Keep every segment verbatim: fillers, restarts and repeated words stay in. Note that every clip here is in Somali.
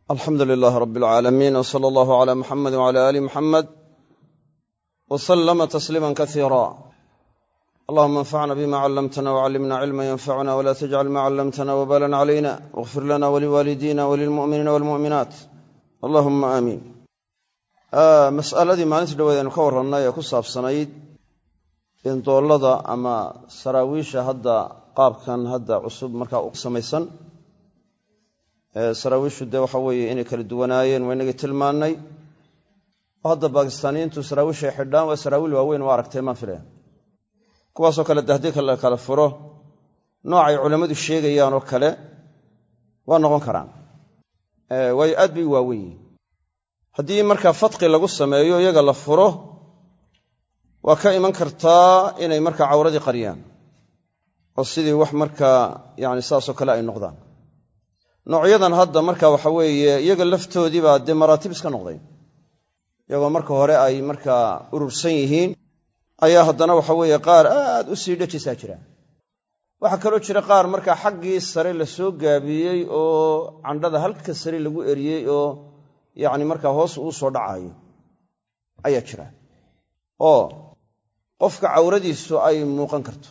alxamdu lilaah rab اlcaalamiin wsala allahu cala muxamedi wcala aali muxamed wslama tasliima kasiira allahuma anfacna bima callamtana wcallimna cilma yanfacuna wla tajcal ma callamtana wabalan calayna wاغfir lana waliwaalidina walilmu'miniina walmu'minaat allahuma aamiin mas'aladii maalintii dhaweed aynu ka warrannay ee ku saabsanayd in doollada ama saraawiisha hadda qaabkan hadda cusub markaa u samaysan saraawiishu dee waxa weeye inay kala duwanaayeen waa inagii tilmaannay oo hadda baakistaaniyiintu saraawiishay xidhaan waa saraawiil waaweyn waa aragtay maan filaya kuwaasoo kale de haddii la kala furo noocay culammadu sheegayaan oo kale waa noqon karaan waayo aad bay u waawen yihin haddii markaa fadqi lagu sameeyo iyaga la furo waa ka iman kartaa inay markaa cawradii qariyaan oo sidii wax markaa yani saasoo kale ay noqdaan noocyadan hadda marka waxa weeye iyaga laftoodii baa dee maraatib iska noqday iyagoo marka hore ay markaa urursan yihiin ayaa haddana waxa weeye qaar aad u sii dhajisaa jira waxaa kaloo jira qaar markaa xaggii sare la soo gaabiyey oo candhada halka sare lagu eriyey oo yacni markaa hoos uu soo dhacayo ayaa jira oo qofka cawradiisu ay muuqan karto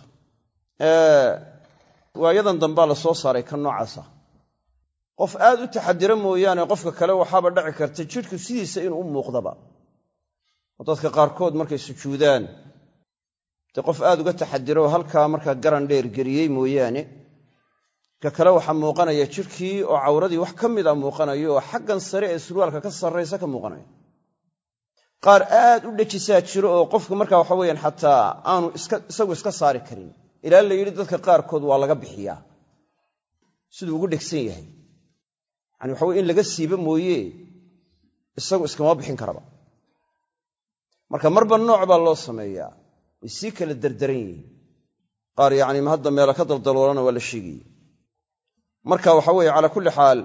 waayadan dambaa la soo saaray ka noocaasa qof aad u taxadira mooyaane qofka kale waxaaba dhaci karta jidhku sidiisa inuu u muuqdaba oo dadka qaarkood markay sujuudaan dee qof aad uga taxadira oo halkaa markaa garan dheer geliyey mooyaane ka kale waxaa muuqanaya jidhkii oo cawradii wax ka mida muuqanayo oo xaggan sare ee surwaalka ka sarraysa ka muuqanaya qaar aad u dhejisaa jiro oo qofka markaa waxa weyaan xataa aanu isagu iska saari karin ilaa la yidhi dadka qaarkood waa laga bixiyaa siduu ugu dhegsan yahay yani waxa weye in laga siiba mooye isagu iskama bixin karaba marka marba nooc baa loo sameeyaa way sii kala derderan yihiin qaar yacni hadda meela ka daldaloolana waa la sheegayey marka waxa weeye calaa kulli xaal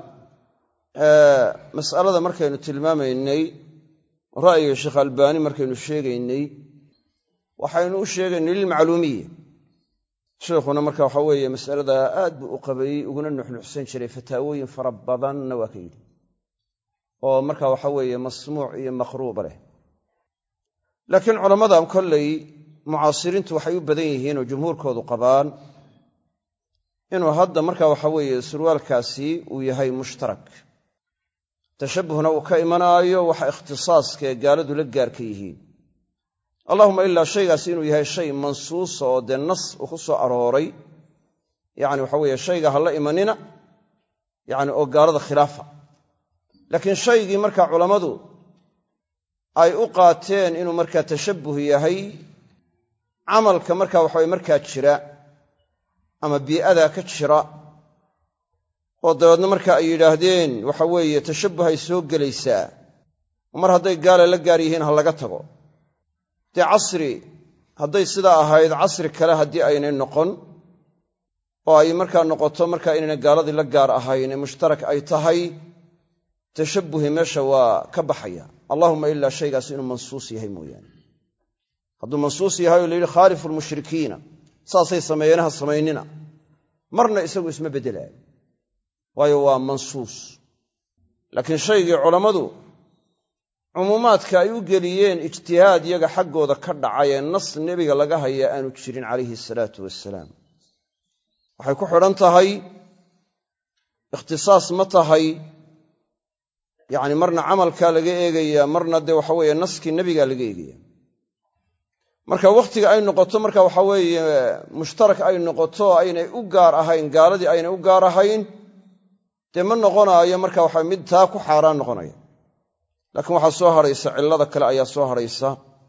mas'alada markaynu tilmaamaynay ra'yiga sheekh albaani markaynu sheegaynay waxaynu u sheegaynay lilmacluumiya sheikhuna marka waxa weeye mas'alada aad buu u qabayey uguna nuxnuxsan jiray fataawooyin fara badanna waa ka yidhi oo marka waxa weeye masmuuc iyo maqruuba leh laakiin culammadan kollay mucaasiriintu waxay u badan yihiin oo jumhuurkoodu qabaan inuu hadda marka waxa weeye surwaalkaasi uu yahay mushtarak tashabbuhna uu ka imanaayo waxa ikhtisaaskaee gaaladu la gaarka yihiin allahuma ilaa shaygaasi inuu yahay shay mansuusa oo dee nas uu ku soo arooray yacni waxa weeye shayga ha la imanina yacni oo gaalada khilaafa laakiin shaygii markaa culammadu ay u qaateen inuu markaa tashabbuh yahay camalka markaa waxaweye markaa jira ama bii'adaa ka jira oo dabeedna marka ay yidhaahdeen waxa weeye tashabbuhay soo gelaysaa mar hadday gaala la gaar yihiin ha laga tago dee casri hadday sidaa ahayd casri kale haddii aynay noqon oo ay markaa noqoto markaa inayna gaaladii la gaar ahayn ee mushtarak ay tahay tashabbuhi meesha waa ka baxaya allahuma ilaa shaygaas inuu mansuus yahay mooyaane hadduu mansuus yahay oo la yidhi khaalifu lmushrikiina saasay sameeyeen ha samaynina marna isagu isma beddelaayo waayo waa mansuus laakiin shaygii culammadu cumuumaadka ay u geliyeen ijtihaad iyaga xaggooda ka dhacay ee nas nebiga laga hayaa aanu jirin calayhi salaatu wassalaam waxay ku xidhan tahay ikhtisaas ma tahay yacni marna camalkaa laga eegayaa marna dee waxa weeye naskii nebigaa laga eegaya marka wakhtiga ay noqoto marka waxa weeye mushtarak ay noqoto aynay u gaar ahayn gaaladii aynay u gaar ahayn dee ma noqonaayo marka waxa mid taa ku xaaraan noqonaya laakiin waxaa soo hadhaysa cillada kale ayaa soo hadhaysa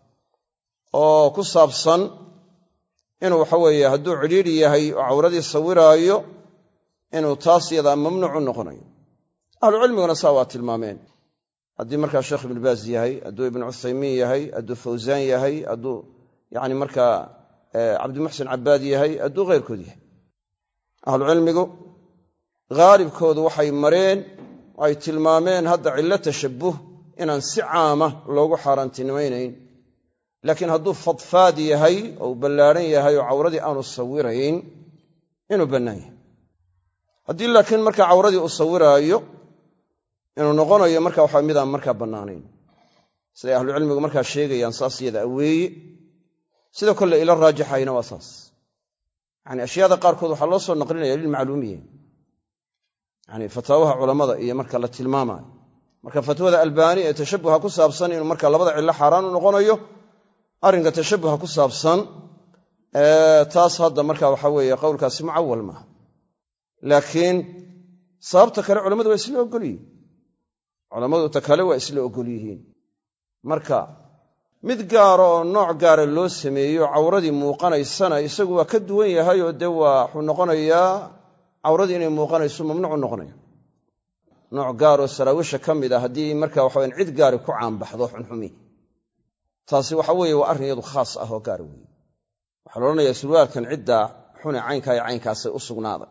oo ku saabsan inuu waxa weeye hadduu cidhiidhi yahay oo cawradii sawiraayo inuu taas yadaa mamnuuc u noqonayo ahlucilmiguna saa waa tilmaameen haddii markaa sheekh ibnu baas yahay hadduu ibnu cuthaymiin yahay hadduu fawsaan yahay hadduu yacni markaa cabdimuxsin cabbaad yahay hadduu khayrkood yahay ahlucilmigu haalibkoodu waxay mareen oo ay tilmaameen hadda cillo tashabbuh inaan si caama loogu xaaraantinimaynayn laakiin hadduu fadfaad yahay oo uu ballaadhan yahay oo cawradii aanu sawirayn inuu bannaan yahay haddii laakiin markaa cawradii uu sawiraayo inuu noqonayo marka waxa midaan markaa bannaanayn siday ahlu cilmigu markaa sheegayaan saas iyada aweeye sidoo kale ila raajixayna waa saas yani ashyaada qaarkood waxaa loo soo naqlinaya lilmacluumiye yani fataawaha culammada iyo marka la tilmaamayo marka fatwada albaani ee tashabbuha ku saabsan inuu marka labada cillo xaaraan u noqonayo arrinka tashabbuha ku saabsan taas hadda marka waxa weeye qowlkaasi mucawal maaha laakiin sababta kale culammadu waa isla ogol yihiin culammadu ta kale waa isla ogol yihiin marka mid gaara oo nooc gaara loo sameeyo cawradii muuqanaysana isagu waa ka duwan yahay oo dee waa wuxuu noqonayaa cawradii inay muuqanayso mamnuucu noqonaya nooc gaaroo saraawisha ka mid a haddii marka waxaweyn cid gaari ku caanbaxdo xunxumi taasi waxa weeye waa arrin iyadu khaas ah oo gaara weeye waxaa la odhanayaa surwaalkan cidda xune caynkaa iyo caynkaasay u sugnaaday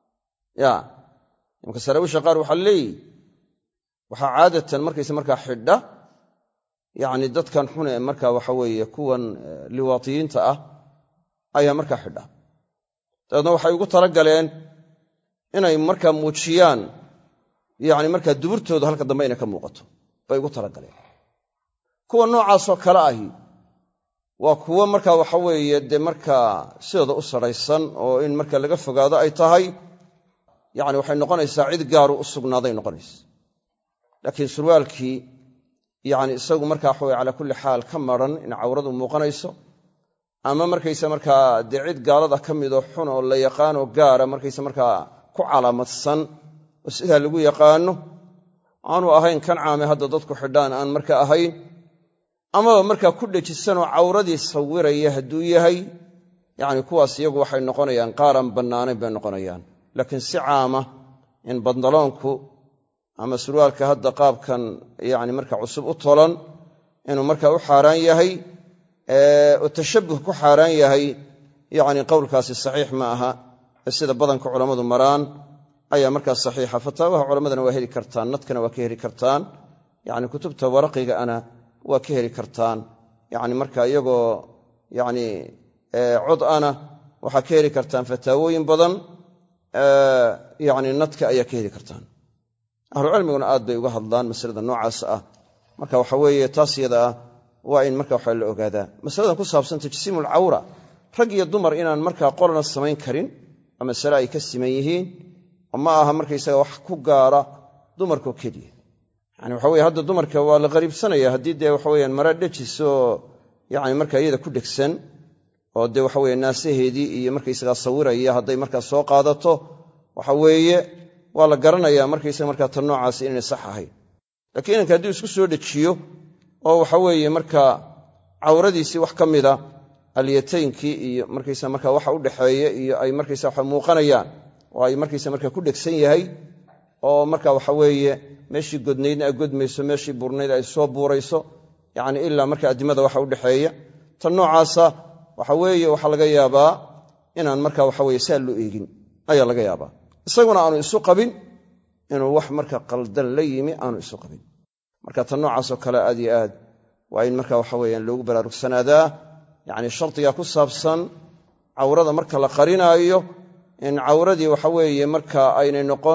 ya imaka saraawisha qaar waxaa leeyihi waxaa caadatan markayse markaa xidha yacni dadkan xune marka waxa weeye kuwan liwaatiyiinta ah ayaa markaa xidha dabeedna waxay ugu talagaleen inay markaa muujiyaan yacni markaa duburtooda halka dambe inay ka muuqato bay ugu talagaleen kuwa noocaasoo kale ahi waa kuwo markaa waxa weeye dee markaa sidooda u saraysan oo in marka laga fogaado ay tahay yacni waxay noqonaysaa cid gaaru u sugnaaday noqonaysa laakiin surwaalkii yacni isagu markaa waxa weye calaa kulli xaal ka maran in cawradu muuqanayso ama markaysa markaa dee cid gaalada ka midoo xun oo la yaqaanoo gaara markaysa markaa ku calaamadsan oo sidaa lagu yaqaano aanu ahayn kan caame hadda dadku xidhaan aan marka ahayn amaba markaa ku dhejisanoo cawradii sawiraya hadduu yahay yacni kuwaas iyagu waxay noqonayaan qaaran bannaanayn bay noqonayaan laakiin si caama in bandaloonku ama surwaalka hadda qaabkan yacni marka cusub u tolan inuu markaa u xaaraan yahay oo tashabbuh ku xaaraan yahay yacni qowlkaasi saxiix ma aha ee sida badanka culammadu maraan ayaa markaa saxiixa fataawaha culammadana waa heli kartaan nadkana waa ka heli kartaan yacni kutubta waraqiga ana waa ka heli kartaan yacni marka iyagoo yacni cod ana waxaa ka heli kartaan fataawooyin badan yacni nadka ayaa ka heli kartaan ahlucilmiguna aad bay uga hadlaan masalada noocaas ah marka waxa weeye taas yada ah waa in marka waxa la ogaadaa masaladan ku saabsan tajsiimul cawra rag iyo dumar inaan markaa qolna samayn karin oo masale ay ka siman yihiin oo ma aha markaysaga wax ku gaara dumarkoo keliya yani waxa weye hadda dumarka waa la qariibsanaya haddii dee waxa weyaan mara dhejisoo yani markaa iyada ku dhegsan oo dee waxa weye naasaheedii iyo markaysagaa sawiraya hadday markaa soo qaadato waxa weeye waa la garanayaa markaysaga markaa tan noocaasi inaynay sax ahayn laakiin inanka haddii isku soo dhejiyo oo waxa weeye markaa cawradiisii wax ka mida alyataynkii iyo markaysa markaa waxa u dhexeeya iyo ay markaysa waxa muuqanayaan oo ay markaysa markaa ku dhegsan yahay oo marka waxa weeye meeshii godnaydna ay godmayso meeshii buurnayd ay soo buurayso yacni ilaa marka addimada waxa u dhexeeya tan noocaasa waxa weeye waxaa laga yaabaa inaan marka waxa weye saa loo eegin ayaa laga yaabaa isaguna aanu isu qabin inuu wax marka qaldan la yimi aanu isu qabin marka tan noocaasoo kale aad iyo aad waa in marka waxa weyaan loogu baraarugsanaada yacni shardiga ku saabsan cawrada marka la qarinaayo in cawradii waxa weeye marka aynay noqon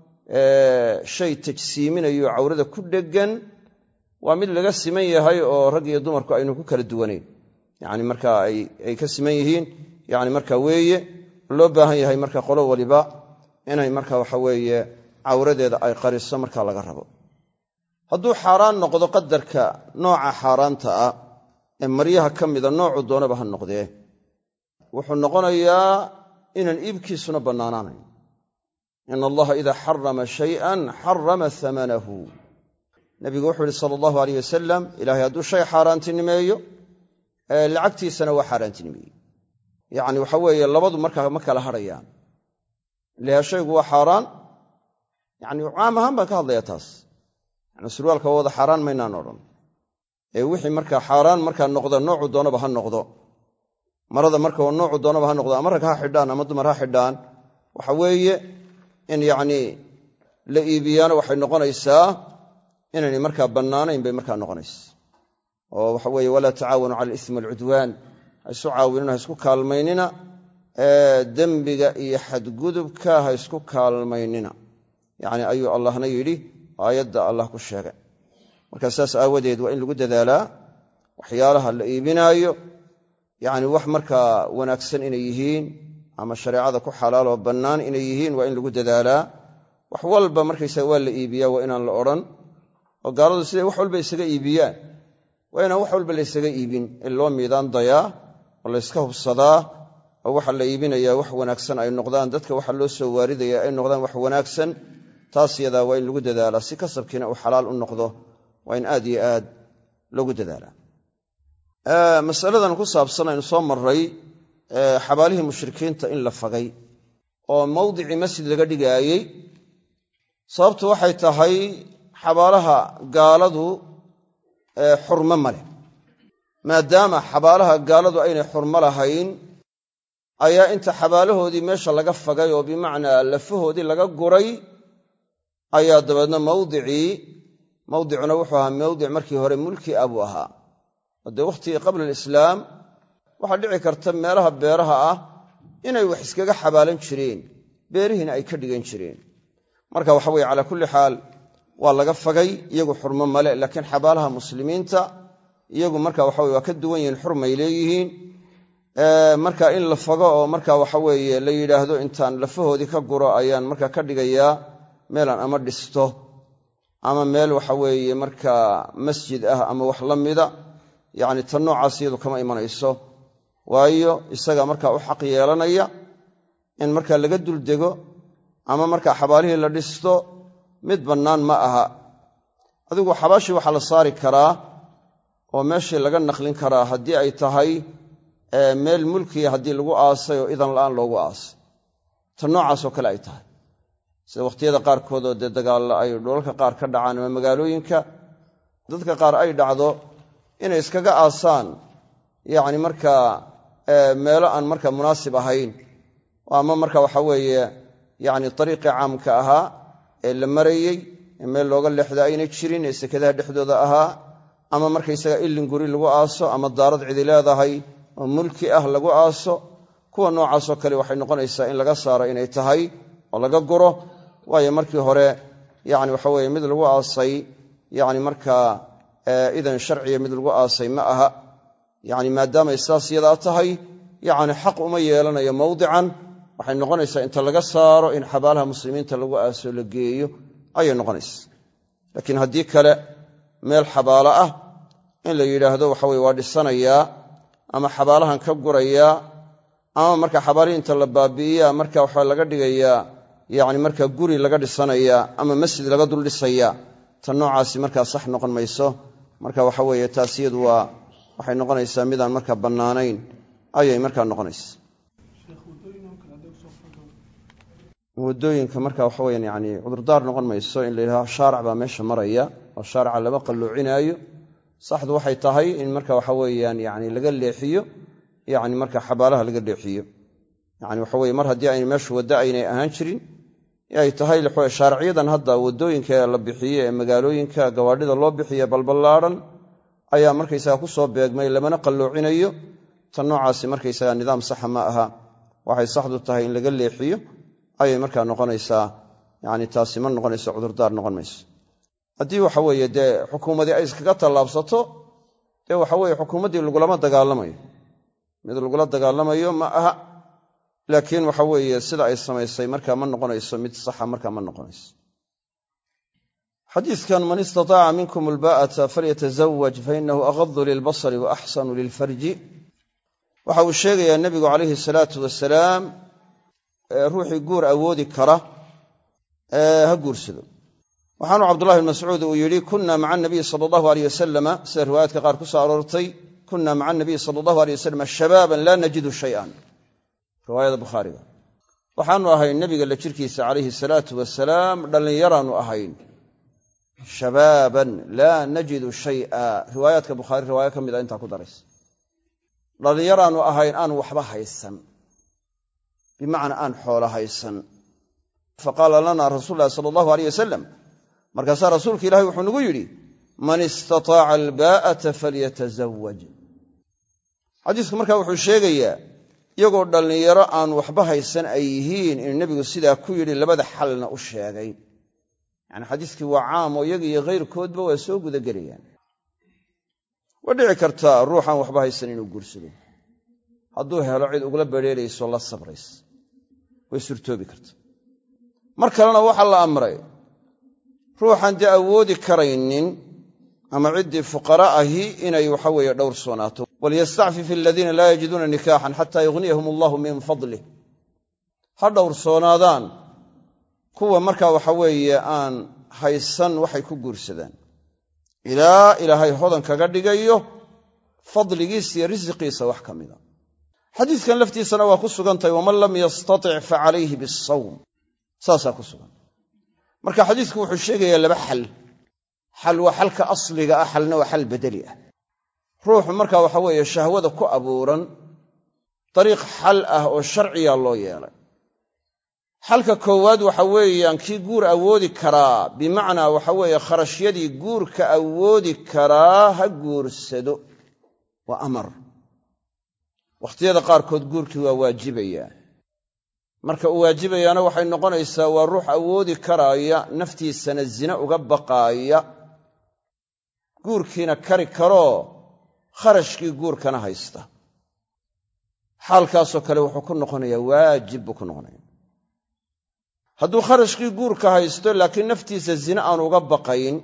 shay tajsiiminayo cawrada ku dheggan waa mid laga siman yahay oo rag iyo dumarku aynu ku kala duwanayn yacni marka ay ka siman yihiin yacni marka weeye loo baahan yahay marka qolo waliba inay marka waxa weeye cawradeeda ay qariso marka laga rabo hadduu xaaraan noqdo qadarka nooca xaaraanta ah ee maryaha ka mida noocu doonaba ha noqdee wuxuu noqonayaa inaan iibkiisuna bannaanaanayn ina allaha idaa xarama shay'an xarama hamanahu nabigu wuxuu yihi sala allahu alayh wasalam ilaahay hadduu shay xaaraantinimeeyo lacagtiisana waa xaaraantinimeeyey yacni waxa weeye labadu markaa ma kala hadhayaan ilaha shaygu waa xaaraan yani caam ahaan baan ka hadlayaa taas yani surwaalka waa wada xaaraan maynaan odhan ee wixii markaa xaaraan markaa noqda noocu doonaba ha noqdo marada marka noocu doonaba ha noqdo ama rag ha xidhaan ama dumar ha xidhaan waxa weeye in yacnii la iibiyaana waxay noqonaysaa inaynay markaa bannaanayn bay markaa noqonaysa oo waxa weeye walaa tacaawanu cala alismi walcudwaan ha isu caawinina ha isku kaalmaynina dembiga iyo xadgudubka ha isku kaalmaynina yacni ayuu allahna yidhi aayadda Allah ku sheegay. marka saas aawadeed waa in lagu dadaalaa waxyaalaha la iibinaayo yacni wax markaa wanaagsan inay yihiin ama shareecada ku xalaal oo bannaan inay yihiin waa in lagu dadaalaa. wax walba markaysaga waa la iibiyaa waa inaan la odhan oo gaaladu siday wax walba isaga iibiyaan waa inaan wax walba la isaga iibin in loo miidaan dayaa oo la iska hubsadaa oo waxa la iibinayaa wax wanaagsan ay noqdaan, dadka waxa loo soo waaridaya ay noqdaan wax wanaagsan. taas yadaa waa in lagu dadaalaa si kasabkiina uu xalaal u noqdo, waa in aad iyo aad loogu dadaalaa. masaladan ku saabsan aynu soo marray xabaalihii mushrikiinta in la fagay oo mawdicii masjid laga dhigaayey. sababtu waxay tahay xabaalaha gaaladu xurmo ma leh. maadaama xabaalaha gaaladu aynay xurmo lahayn ayaa inta xabaalahoodii meesha laga fagay oo bimacnaa lafahoodii laga guray ayaa dabeedna mawdicii mawdicuna wuxuu ahaa mawdic markii hore mulki ah buu ahaa. dee wakhtigii qabla alislaam waxaa dhici karta meelaha beeraha ah inay wax iskaga xabaalan jireen, beerihiina ay ka dhigan jireen. marka waxa weye calaa kulli xaal waa laga fagay, iyagu xurmo male. laakiin xabaalaha muslimiinta iyagu marka waxa weye waa ka duwan yihiin, xurmay leeyihiin. marka in la fago oo marka waxa weeye la yidhaahdo intaan lafahoodii ka guro ayaan marka ka dhigayaa meelaan ama dhisto ama meel waxa weeye markaa masjid ah ama wax la mida, yacni tan noocaas iyadu kama imanayso. waayo isaga markaa u xaq yeelanaya in markaa laga duldego ama markaa xabaalihii la dhisto mid bannaan ma aha. adigu xabaashii waxaa la saari karaa oo meeshii laga naqlin karaa haddii ay tahay meel mulkiya haddii lagu aasay oo idan la'aan loogu aasay, tan noocaasoo kale ay tahay. sida wakhtiyada qaarkood oo dee dagaalla ay dholalka qaar ka dhacaan ama magaalooyinka, dadka qaar ay dhacdo inay iskaga aasaan yacni markaa meelo aan markaa munaasib ahayn, ama marka waxa weeye yacni dariiqii caamka ahaa ee la marayey ee meel looga leexda aynay jirin ee sekadaha dhexdooda ahaa, ama markaysaga illin guri lagu aaso ama daarad cidi leedahay oo mulki ah lagu aaso. kuwa noocaasoo kale waxay noqonaysaa in laga saaro inay tahay oo laga guro. waayo markii hore yacni waxa weeye mid lagu aasay yacni markaa idan sharciya mid lagu aasay ma aha. yacni maadaamay saas yadaa tahay yacni xaq uma yeelanayo mawdican, waxay noqonaysaa inta laga saaro in xabaalaha muslimiinta lagu aaso la geeyo ayay noqonaysaa. laakiin haddii kale meel xabaalo ah in la yidhaahdo waxa weye waa dhisanayaa ama xabaalahan ka gurayaa ama marka xabaalihii inta la baabi'iyaa marka waxaa laga dhigayaa yacni markaa guri laga dhisanayaa ama masjid laga dul dhisayaa, tan noocaasi markaa sax noqon mayso. marka waxa weeye taas iyadu waa waxay noqonaysaa midaan markaa bannaanayn ayay markaa noqonaysaa. waddooyinka marka waxa weyaan yani cudurdaar noqon mayso in la yidhahdo shaarac baa meesha maraya oo shaaraca lama qalluucinaayo. saxdu waxay tahay in marka waxa weeyaan yani laga leexiyo yani marka xabaalaha laga leexiyo. yani waxa weye mar haddii ayna meeshu waddo aynay ahaan jirin ay tahay shaaricyadan hadda waddooyinka la bixiye ee magaalooyinka gawaadhida loo bixiye balballaadhan ayaa markaysaga ku soo beegmay, lamana qalluucinayo. tan noocaasi markaysaga nidaam saxa ma aha. waxay saxdu tahay in laga leexiyo ayay markaa noqonaysaa. yani taasi ma noqonayso cudurdaar noqon mayso. haddii waxa weeye dee xukuumadii ay iskaga tallaabsato dee waxa weye xukuumaddii lagulama dagaalamayo, mid lagula dagaalamayo ma aha. laakiin waxa weeye sida ay samaysay markaa ma noqonayso mid saxa, markaa ma noqonayso. xadiidkan man istataaca minkum albaa'ata falyatazawaj fainahu aghadu lilbasari wa axsanu lilfarji, waxa uu sheegayaa nebigu calayhi salaatu wasalaam ruuxii guur awoodi kara ha guursado. waxaanu cabdullahi bn mascuud uu yidhi kunna maca anabiyi sala allahu aleyh wasalama, sida riwaayaadka qaar ku soo aroortay, kunna maca anabiyi sala allahu aleyh wasalam shabaaban laa najidu shay'an, riwaayada bukhaariga. waxaanu ahayn nebiga la jirkiisa calayhi salaatu wasalaam dhallinyaraanu ahayn, shabaaban laa najidu shay'a, riwaayaadka bukhaari riwaayo ka mid a intaa ku daraysa. dhallinyaraanu ahayn aan waxba haysan, bimacnaa aan xoolo haysan. faqaala lana rasuulu llahi sala allahu aleyh wasalam, markaasaa rasuulka ilahi wuxuu nagu yidhi man istataaca albaa'ata falyatazawaj. xadiisku markaa wuxuu sheegayaa iyagoo dhallinyaro aan waxba haysan ay yihiin inuu nebigu sidaa ku yidhi, labada xalna u sheegay. yani xadiiskii waa caam oo iyaga iyo kayrkoodba waa soo gudagelayaan. waa dhici kartaa ruuxaan waxba haysan inuu guursado hadduu helo cid ugula bedheerayso la sabrays way surtoobi karta. mar kalena waxaa la amray ruuxaan dee awoodi karaynin ama ciddii fuqara ahi inay waxa weeye dhowrsoonaato. walyastacfif aladiina laa yajiduuna nikaaxan xataa yughniyahum allahu min fadlih. ha dhowrsoonaadaan kuwa markaa waxa weeye aan haysan waxay ku guursadaan ilaa ilaahay hodan kaga dhigayo fadligiisa iyo risiqiisa wax ka mida. xadiiskan laftiisana waa ku sugantahay waman lam yastatic fa calayhi bisawm, saasaa ku sugan. marka xadiisku wuxuu sheegayaa laba xal. xal waa xalka asliga ah, xalna waa xal bedeli ah. ruuxu markaa waxa weeye shahwada ku abuuran dariiq xal ah oo sharciya loo yeelay. xalka koowaad waxa weeyaan kii guur awoodi karaa, bimacnaa waxa weeye kharashyadii guurka awoodi karaa ha guursado, waa amar. wakhtiyada qaarkood guurkii waa waajibayaa. marka uu waajibayaana waxay noqonaysaa waa ruux awoodi karaaya, naftiisana zina uga baqaaya, guurkiina kari karoo kharashkii guurkana haysta. xaalkaasoo kale wuxuu ku noqonayaa waajib buu ku noqonaya. hadduu kharashkii guurka haysto laakiin naftiisa zina aan uga baqayn,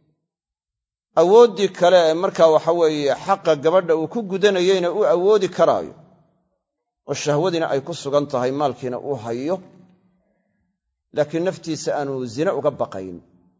awooddii kale ee markaa waxa weeye xaqa gabadha uu ku gudanayeyna uu awoodi karaayo oo shahwadiina ay ku sugan tahay, maalkiina uu hayo, laakiin naftiisa aanu zina uga baqayn.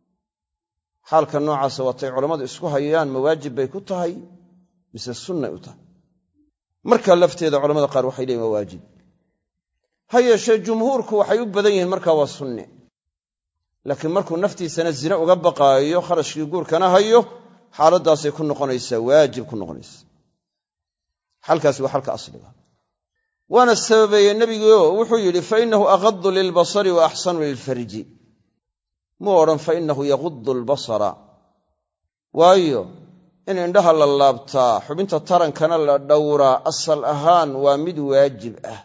xaalka noocaasa waatay culammadu isku hayaan ma waajib bay ku tahay mise sunnay u tahay. markaa lafteeda culamada qaar waxay leeyihin waa waajib. ha yeeshee jumhuurku waxay u badan yihiin markaa waa sunne. laakiin markuu naftiisana zina uga baqaayo, kharashkii guurkana hayo, xaaladdaasay ku noqonaysaa waajib ku noqonaysa. xalkaasi waa xalka asliga. waana sababeeyey nebigu wuxuu yidhi fa innahu aghaddu lilbasari wa axsanu lilfarji. muu odhan fa innahu yaghuddu albasara, waayo in indhaha la laabtaa, xubinta tarankana la dhowraa asal ahaan waa mid waajib ah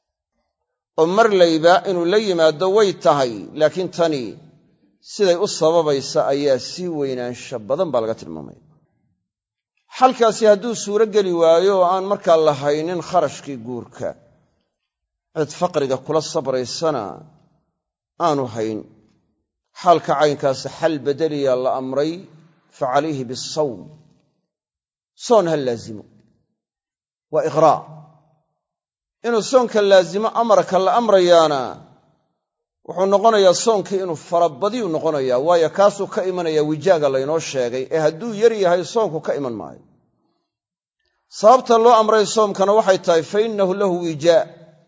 oo marlayba inuu la yimaado way tahay, laakiin tani siday u sababaysa ayaa sii weynaansha badan baa laga tilmaamaya. xalkaasi hadduu suuro geli waayo oo aan markaa la haynin kharashkii guurka, cid faqriga kula sabraysana aanu hayn, xaalka caynkaasi xal bedeliya la amray fa calayhi bisawm, soon ha laazimo. waa iqraa' inuu soonka laazimo amarka la amrayaana wuxuu noqonayaa soonkii inuu farabadiyu noqonayaa, waayo kaasuu ka imanaya wijaaga laynoo sheegay, ee hadduu yar yahay soonku ka iman maayo. sababta loo amray soomkana waxay tahay fa innahu lahu wijaa,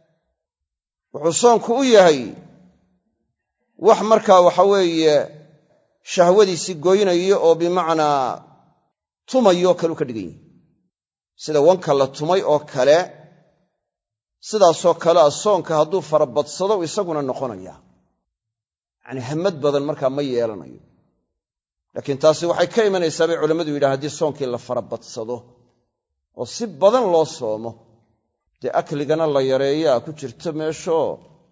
wuxuu soonku u yahay wax markaa waxa weeye shahwadiisii goynayo oo bimacnaa tumayoo kale u ka dhigan yahay, sida wanka la tumay oo kale. sidaasoo kalea soonka hadduu farabadsado isaguna noqonaya, yacnii hamad badan markaa ma yeelanayo. laakiin taasi waxay ka imanaysaa bay culammadu yidhahan haddii soonkii la farabadsado oo si badan loo soomo, dee akligana la yareeyaa ku jirto meeshoo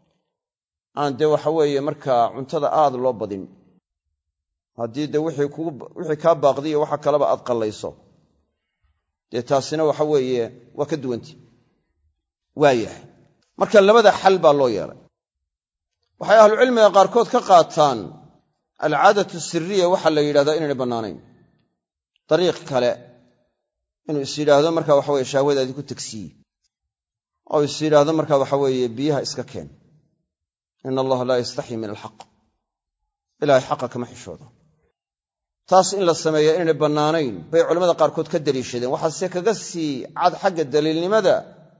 aan dee waxa weeye markaa cuntada aad loo badin. haddii dee wixii kugu wixii kaa baaqdiyo waxa kaleba aad qallayso, dee taasina waxa weeye waa ka duwanti. waayahay marka labada xal baa loo yeelay. waxay ahlucilmiga qaarkood ka qaataan alcaadatu siriya waxaa la yidhahdaa inaynay bannaanayn. dariiq kale inuu is yidhaahdo markaa waxa weye shahwadaadii ku tegsiiye, oo is yidhaahdo markaa waxa weeye biyaha iska keen. ina allaha laa yastaxyi min alxaq, ilaahay xaqa kama xishoodo. taas in la sameeya inaynay bannaanayn bay culamada qaarkood ka daliishadeen. waxaase kaga sii cad xagga daliilnimada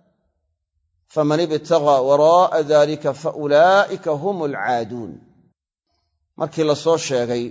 faman ibtagaa waraa'a dalika fa ulaa'ika hum alcaaduun. markii la soo sheegay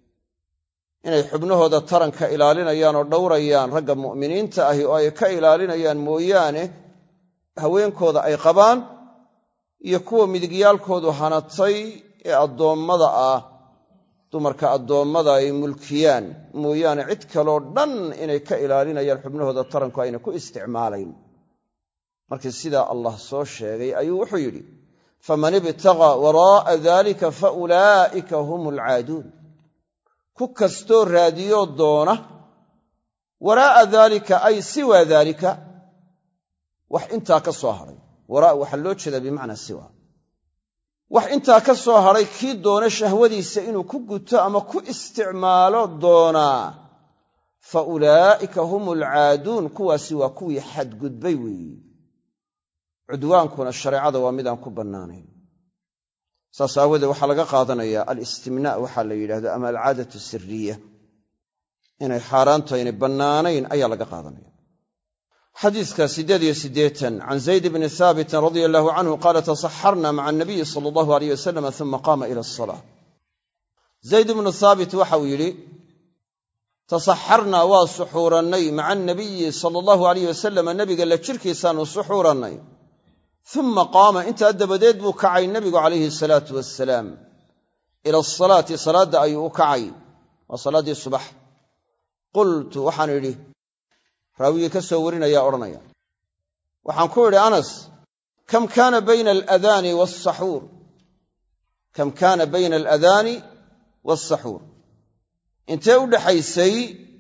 inay xubnahooda taranka ilaalinayaan oo dhowrayaan ragga mu'miniinta ahi, oo ay ka ilaalinayaan mooyaane haweenkooda ay qabaan iyo kuwa midigyaalkoodu hanatay ee addoommada ah, dumarka addoommada ay mulkiyaan mooyaane cid kaloo dhan inay ka ilaalinayaan xubnahooda taranku ayna ku isticmaalayn. markii sidaa allah soo sheegay ayuu wuxuu yidhi faman ibtagaa waraa'a daalika faulaa'ika hum alcaaduun ku kastoo raadiyoo doona waraa'a daalika ay siwaa daalika wax intaa ka soo hadhay waraa' waxaa loo jeedaa bimacnaa siwa wax intaa ka soo hadhay kii doona shahwadiisa inuu ku guto ama ku isticmaalo doonaa fa ulaa'ika hum alcaaduun kuwaasi waa kuwii xadgudbay weeye cudwaankuna shareecada waa midaan ku bannaanayn saas aawadeed waxaa laga qaadanayaa alistimnaa waxaa la yidhahdo ama alcaadatu siriya inay xaaraantu aynay bannaanayn ayaa laga qaadanaya xadiiska siddeed iyo siddeetan can zayd bni haabitin radia allahu canhu qaala tasaxarna maca anabiyi sala allahu alayh wasalam uma qaama ila asalaa zayd ibnu haabit waxau yidhi tasaxarnaa waa suxuurannay maca anabiyi sala allahu alayh wasalam nebiga la jirkiisaanu suxuurannay uma qaama intaa dabadeed buu kacay nebigu calayhi asalaatu wassalaam ila asalaati salaadda ayuu u kacay waa salaaddii subax qultu waxaan idhi raawigii ka soo warinayaa odhanaya waxaan ku idhi anas kam kaana bayna aladaani waasaxuur kam kaana bayna aladaani waasaxuur intee u dhaxaysay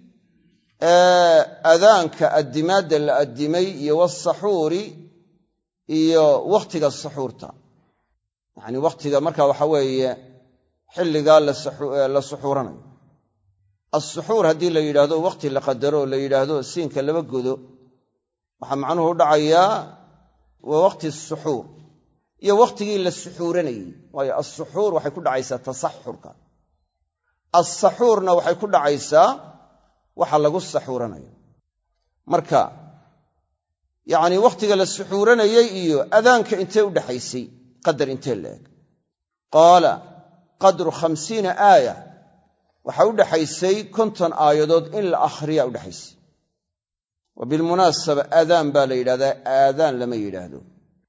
adaanka addimaadda la addimay iyo waasaxuuri iyo wakhtiga saxuurta yacnii wakhtiga markaa waxa weeye xilligaa la suxuuranayo assuxuur haddii la yidhaahdo wakhti la qadaro oo la yidhaahdo siinka laba godo waxaa macnuhu u dhacayaa waa wakhti suxuur iyo wakhtigii la suxuuranayey waayo assuxuur waxay ku dhacaysaa tasaxurka assaxuurna waxay ku dhacaysaa waxa lagu saxuuranayo marka yacnii wakhtiga la suxuuranayey iyo adaanka intee u dhaxaysay qadar intee la-eg qaala qadru khamsiina aaya waxaa u dhaxaysay konton aayadood in la akhriyaa u dhaxaysay wa bilmunaasaba aadaan baa la yidhahdaa aadaan lama yidhaahdo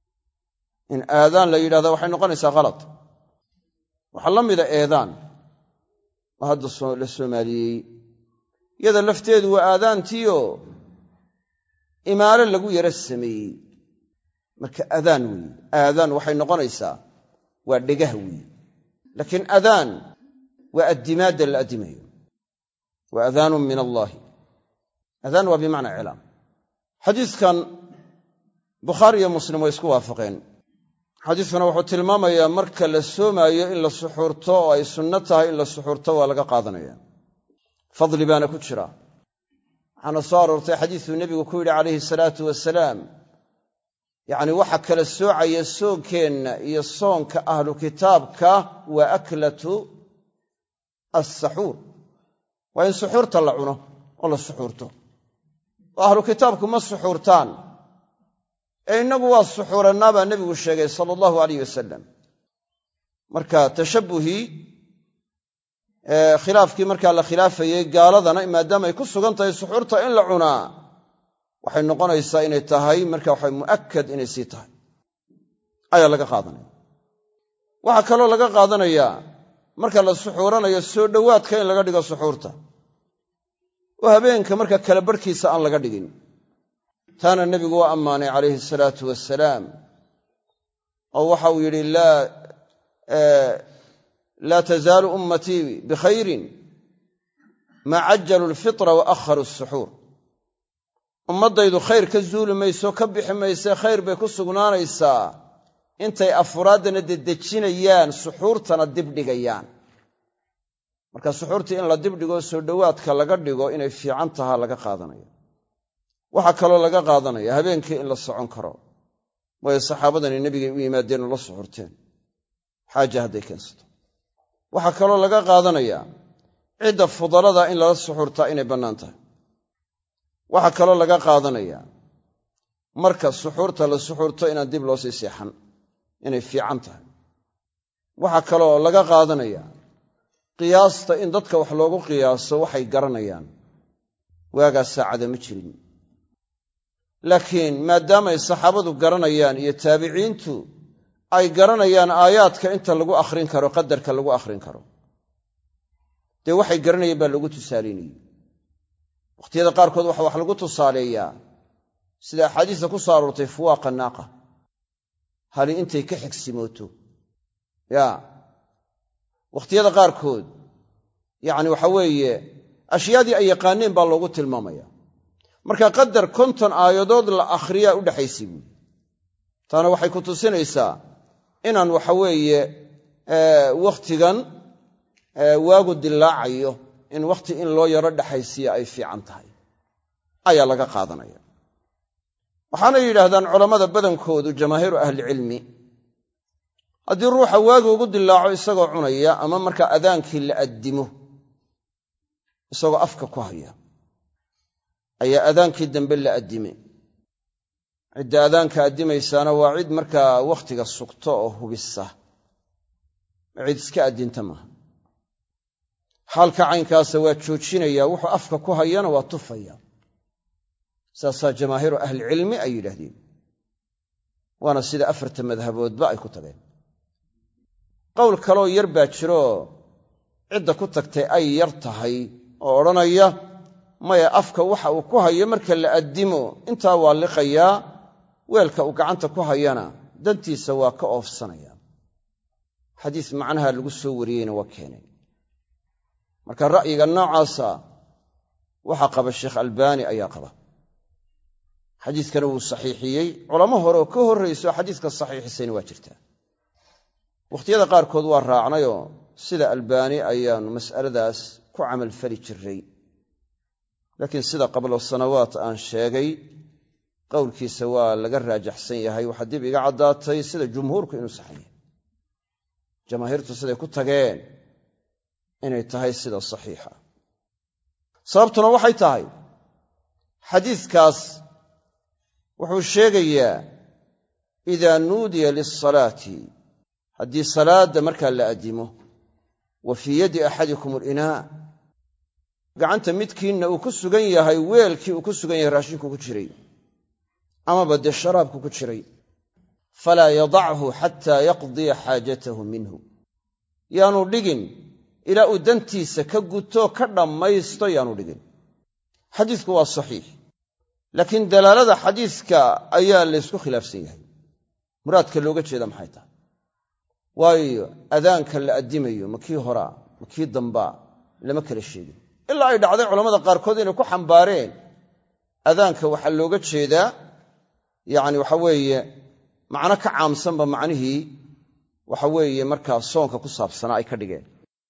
in aadaan la yidhahda waxay noqonaysaa khalad waxaa la mida eedaan oo hadda la soomaaliyey iyada lafteedu waa aadaantiio imaalo lagu yaro sameeyey marka adaan weeye aadaan waxay noqonaysaa waa dhegah weeye laakiin adaan waa addimaadda la addimayo wa adaanun min allaahi adaan waa bimacnaa cilaam xadiiskan bukhaari iyo muslim way isku waafaqeen xadiiskuna wuxuu tilmaamayaa marka la soomaayo in la suxuurto oo ay sunno tahay in la suxuurto waa laga qaadanaya fadli baana ku jira waxaana soo aroortay xadiisuu nebigu ku yidhi calayhi salaatu wasalaam yacni waxa kala soocaya soonkeenna iyo soonka ahlu kitaabka waa aklatu assaxuur waa in suxuurta la cuno oo la suxuurto oo ahlu kitaabku ma suxuurtaan ee innagu waa suxuurannaa baa nebigu sheegay sala allahu alayh wasalam marka tashabbuhii khilaafkii markaa la khilaafayey gaaladana maadaama ay ku sugan tahay suxuurta in la cunaa waxay noqonaysaa inay tahay marka waxa mu'akkad inay sii tahay ayaa laga qaadanaya waxaa kaloo laga qaadanayaa marka la suxuuranayo soo dhowaadka in laga dhigo suxuurta oo habeenka marka kala barhkiisa aan laga dhigin taana nebigu waa ammaanay calayhi asalaatu wassalaam oo waxa uu yidhi laa tazaalu ummatii bikhayrin maa cajjalu alfitra wa akharu asuxuur ummaddaydu khayr ka zuuli mayso ka bixi mayse khayr bay ku sugnaanaysaa intay afuraaddana dedejinayaan suxuurtana dibdhigayaan marka suxuurtii in la dibdhigoo soo dhowaadka laga dhigo inay fiican tahaa laga qaadanaya waxaa kaloo laga qaadanaya habeenkii in la socon karo waayo saxaabadani nebigay u yimaadeen oo la suxurteen xaaja hadday keensato waxaa kaloo laga qaadanayaa cidda fudalada in lala suxurtaa inay bannaan tahay waxaa kaloo laga qaadanayaa marka suxuurta la suxurto inaan dib loo sii seexan inay fiican tahay waxaa kaloo laga qaadanayaa qiyaasta in dadka wax loogu qiyaaso waxay garanayaan waagaas saacada ma jirin laakiin maadaamaay saxaabadu garanayaan iyo taabiciintu ay garanayaan aayaadka inta lagu akhrin karo qadarka lagu akhrin karo dee waxay garanayeen baa loogu tusaalaynayey wakhtiyada qaarkood waxa wax lagu tusaaleeyaa sida axaadiista ku soo aroortay fuwaaqa naaqa hali intay ka xigsimooto ya waqtiyada qaarkood yacni waxa weeye ashyaadii ay yaqaaneen baa loogu tilmaamaya marka qadar konton aayadood la akhriyaa u dhaxaysay buuli taana waxay ku tusinaysaa inaan waxa weeye wakhtigan waagu dilaacayo in wakhti in loo yaro dhaxaysiya ay fiican tahay ayaa laga qaadanaya waxaanay yidhaahdaan culammada badankoodu jamaahiiru ahlicilmi haddii ruuxa waagi ugu dilaaco isagoo cunaya ama markaa adaankii la addimo isagoo afka ku haya ayaa adaankii dambe la addime cidda adaanka addimaysaana waa cid markaa wakhtiga sugto oo hubisa cid iska addinta maaha xaalka caynkaasa waa joojinaya wuxuu afka ku hayana waa tufaya saasaa jamaahiiru ahlicilmi ay yidhaahdeen waana sida afarta madhaboodba ay ku tageen qowl kaloo yar baa jiroo cidda ku tagtay ay yar tahay oo odhanaya maya afka waxa uu ku hayo marka la addimo intaa waa liqayaa weelka uu gacanta ku hayana dantiisa waa ka oofsanaya xadiis macnaha lagu soo wariyeyna waa keenay marka ra'yiga noocaasa waxaa qaba sheekh albaani ayaa qaba xadiiskana wuu saxiixiyey culamo hore oo ka horrayso xadiiska saxiixisayna waa jirtaa wakhtiyada qaarkood waa raacnayoo sida albaani ayaannu mas'aladaas ku camal fali jiray laakiin sida qablo sanawaat aan sheegay qowlkiisa waa laga raajaxsan yahay waxaa dib iga caddaatay sida jumhuurku inuu saxan yahay jamaahiirtu siday ku tageen inay tahay sida saxiixa sababtuna waxay tahay xadiiskaas wuxuu sheegayaa idaa nuudiya lilsalaati haddii salaadda markaa la addimo wa fii yadi axadikum alinaa gacanta midkiinna uu ku sugan yahay weelkii uu ku sugan yahay raashinku ku jiray amaba dee sharaabku ku jiray falaa yadachu xataa yaqdiya xaajatahu minhu yaanu dhigin ilaa uu dantiisa ka guto ka dhammaysto yaanu dhigin xadiisku waa saxiix laakiin dalaalada xadiiska ayaa laysku khilaafsan yahay muraadka looga jeeda maxay tahay waayo adaanka la addimayo ma kii horaa ma kii dambaa lama kala sheegin ilaa ay dhacday culammada qaarkood inay ku xambaareen adaanka waxaa looga jeedaa yacni waxa weeye macno ka caamsanba macnihii waxa weeye markaa soonka ku saabsanaa ay ka dhigeen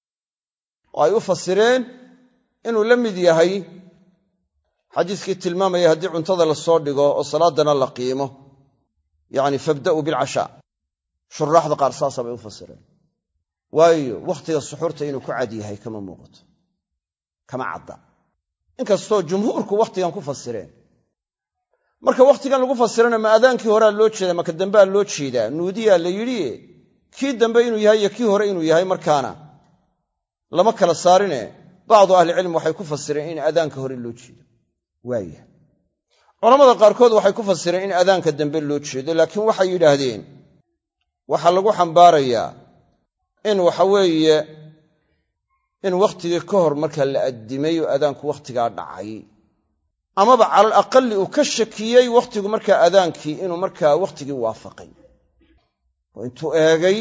oo ay u fasireen inuu la mid yahay xadiiskii tilmaamaya haddii cuntada la soo dhigo oo salaadana la qiimo yacni fabda'uu bilcashaa shuraaxda qaar saasa bay u fasireen waayo wakhtiga suxuurta inuu ku cad yahay kama muuqato kama cadda inkastoo jumhuurku wakhtigan ku fasireen marka wakhtigan lagu fasirana ma adaankii horea loo jeeda maka dambea loo jeedaa nuudiyaa la yidhi kii dambe inuu yahay iyo kii hore inuu yahay markaana lama kala saarine bacdu ahlicilm waxay ku fasireen in adaanka hore loo jeedo waaya culammada qaarkood waxay ku fasireen in adaanka dambe loo jeedo laakiin waxay yidhaahdeen waxaa lagu xambaarayaa in waxa weeye in wakhtigii ka hor marka la addimay oo adaanku wakhtigaa dhacay amaba calal aqali uu ka shakiyey wakhtigu markaa adaankii inuu markaa wakhtigii waafaqay oo intuu eegay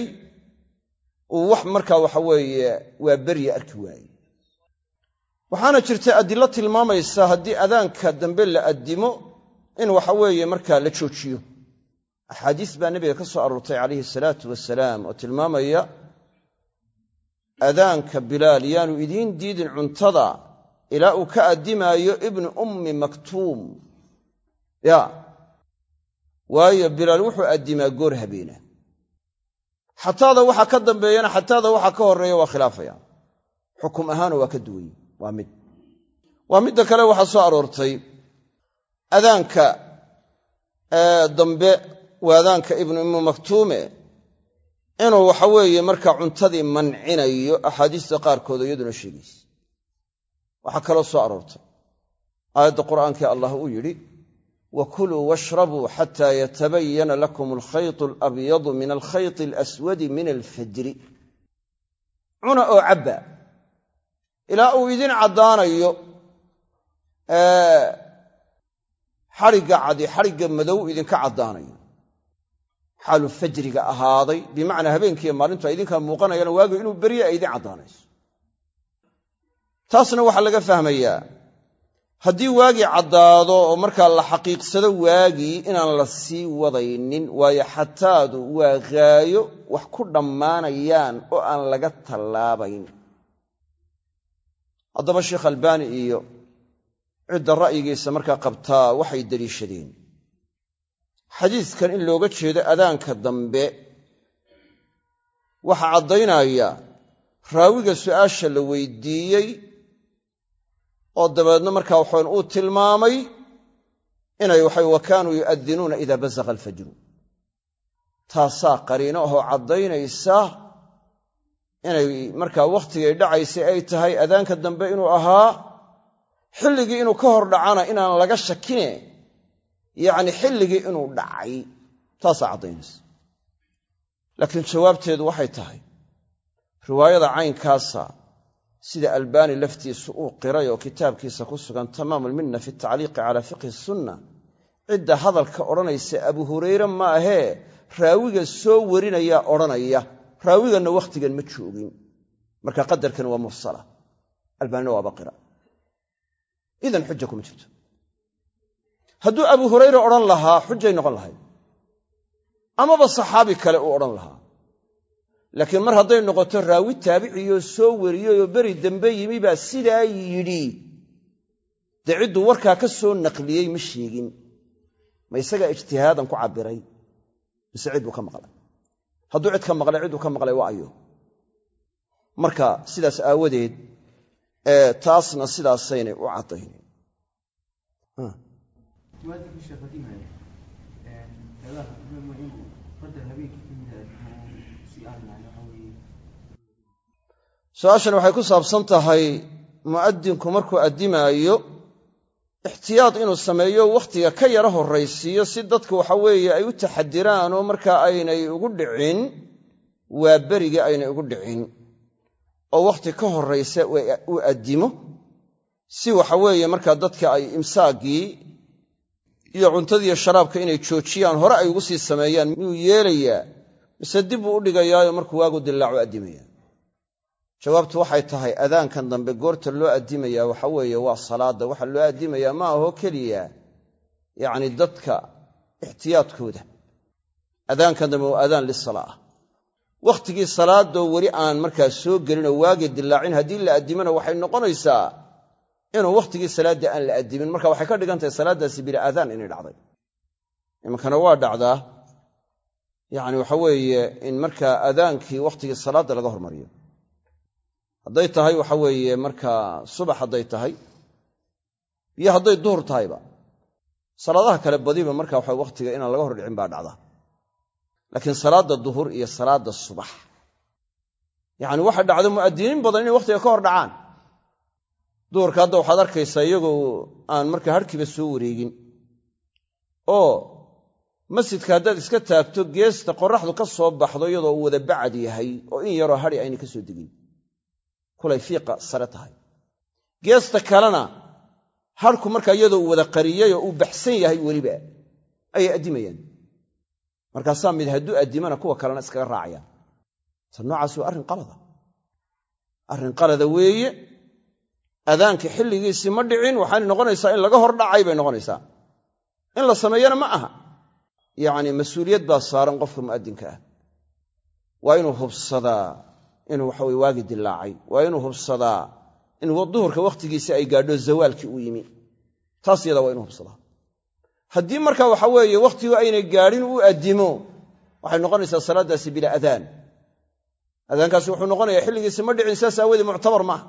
uu wax markaa waxa weeye waa berya arki waayey waxaana jirta adilo tilmaamaysa haddii adaanka dambe la addimo in waxa weeye markaa la joojiyo axaadiis baa nebiga ka soo aroortay calayhi salaatu wasalaam oo tilmaamaya adaanka bilaal yaanu idiin diidin cuntada ilaa uu ka addimaayo ibnu ummi maktuum ya waayo bilaal wuxuu addimaa goor habeena xataada waxa ka dambeeyana xataada waxa ka horreeya waa khilaafaya xukum ahaana waa ka duway waa mid waa midda kale waxaa soo aroortay adaanka dambe waa adaanka ibnu ummi maktuume inuu waxa weeye markaa cuntadii mancinayo axaadiista qaarkood iyaduna sheegaysa waxaa kaloo soo aroortay aayadda qur'aankae allah uu yidhi wakuluu washrabuu xataa yatabayana lakum alkhaytu alabyadu min alkhayti alaswadi min alfajri cuna oo cabba ilaa uu idin caddaanayo xadhigga cadi xadhigga madow idinka caddaanayo xaalu fajriga ahaaday bimacnaa habeenkiiyo maalintu ay idinkaa muuqanayaan waagu inuu berye ay idin caddaanayso taasna waxaa laga fahmayaa haddii waagii caddaado oo markaa la xaqiiqsado waagii inaan la sii wadaynin waayo xataadu waa gaayo wax ku dhammaanayaan oo aan laga tallaabayn haddaba sheekh albaani iyo cidda ra'yigiisa markaa qabtaa waxay deliishadeen xadiiskan in looga jeedo adaanka dambe waxaa caddaynaya raawiga su'aasha la weydiiyey oo dabeedna markaa waxaan uu tilmaamay inay waxay wa kaanuu yu'adinuuna idaa basaqa alfajru taasaa qariino ahoo caddaynaysa inay markaa wakhtigay dhacaysay ay tahay adaanka dambe inuu ahaa xilligii inuu ka hor dhacana inaan laga shakine yacni xilligii inuu dhacay taasaa caddaynaysa laakiin jawaabteedu waxay tahay riwaayada caynkaasa sida albaani laftiisu uu qiray oo kitaabkiisa ku sugan tamaamulminna fi tacliiqi calaa fiqhi sunna cidda hadalka odhanaysa abu hurayre ma ahee raawiga soo warinayaa odhanaya raawiganna wakhtigan ma joogin marka qadarkan waa mursala albaanina waa baqira idan xuja kuma jirto hadduu abu hurayre odhan lahaa xujay noqon lahayd amaba saxaabi kale uu odhan lahaa laakiin mar hadday noqoto raawi taabiciyoo soo wariyeyoo beri dambe yimi baa sidaa yidhi dee cidduu warkaa ka soo naqliyey ma sheegin ma isagaa ijtihaadan ku cabbiray mise cid buu ka maqlay hadduu cid ka maqlay cidduu ka maqlay waa ayo marka sidaas aawadeed taasna sidaasaynay u caddaynin su-aashan waxay ku saabsan tahay mu'adinku markuu addimaayo ixtiyaad inuu sameeyo wakhtiga ka yara horraysiiyo si dadku waxa weeye ay u taxadiraan oo markaa aynay ugu dhicin waa berigii aynay ugu dhicin oo wakhti ka horraysa uu addimo si waxa weeye markaa dadka ay imsaagii iyo cuntadiiyo sharaabka inay joojiyaan hore ay ugu sii sameeyaan miyuu yeelayaa mise dib buu u dhigayaayo markuu waagu dillaacu addimaya jawaabtu waxay tahay adaankan dambe goorta loo addimayaa waxa weeye waa salaadda waxa loo addimayaa ma ahoo keliya yacni dadka ixtiyaadkooda adaankan dambe waa adaan lisalaa wakhtigii salaadoo weli aan markaa soo gelinoo waagii dillaacin haddii la addimana waxay noqonaysaa inuu wakhtigii salaadda aan la addimin marka waxay ka dhigan tahay salaaddaasi bila adaan inay dhacday iminkana waa dhacdaa yacni waxa weeye in markaa adaankii wakhtigii salaadda laga hormariyo hadday tahay waxa weeye markaa subax hadday tahay iyo hadday duhur tahayba salaadaha kale badiba marka waxa wakhtiga inaan laga hor dhicin baa dhacda laakiin salaadda duhur iyo salaadda subax yacni waxa dhacda mu'adiniin badan inay wakhtiga ka hor dhacaan duhurka hadda waxaad arkaysaa iyagoo aan markaa harkiiba soo wareegin oo masjidka haddaad iska taagto geesta qorraxdu ka soo baxdo iyadoo uu wada bacad yahay oo in yaroo hadhi aynay ka soo degin kulay fiiqa sare tahay geesta kalena harku markaa iyadoo uu wada qariyay oo uu baxsan yahay weliba ayay addimayaan markaasaa mid hadduu addimana kuwa kalena iskaga raacayaan ta noocaas waa arrin qalada arrin qalada weeye adaanka xilligiisii ma dhicin waxaanay noqonaysaa in laga hor dhacay bay noqonaysaa in la sameeyana ma aha yacni mas-uuliyad baa saaran qofka mu'addinka ah waa inuu hubsadaa inuu waxa weye waagi dillaacay waa inuu hubsadaa in duhurka wakhtigiisa ay gaadho zawaalkii uu yimi taas iyada waa inuu hubsadaa haddii marka waxa weeye wakhtigu aynay gaadhin uu addimo waxay noqonaysaa salaaddaasi bilaa adaan adaankaasi wuxuu noqonayaa xilligiisi ma dhicin saas aawoodee muctabar maaha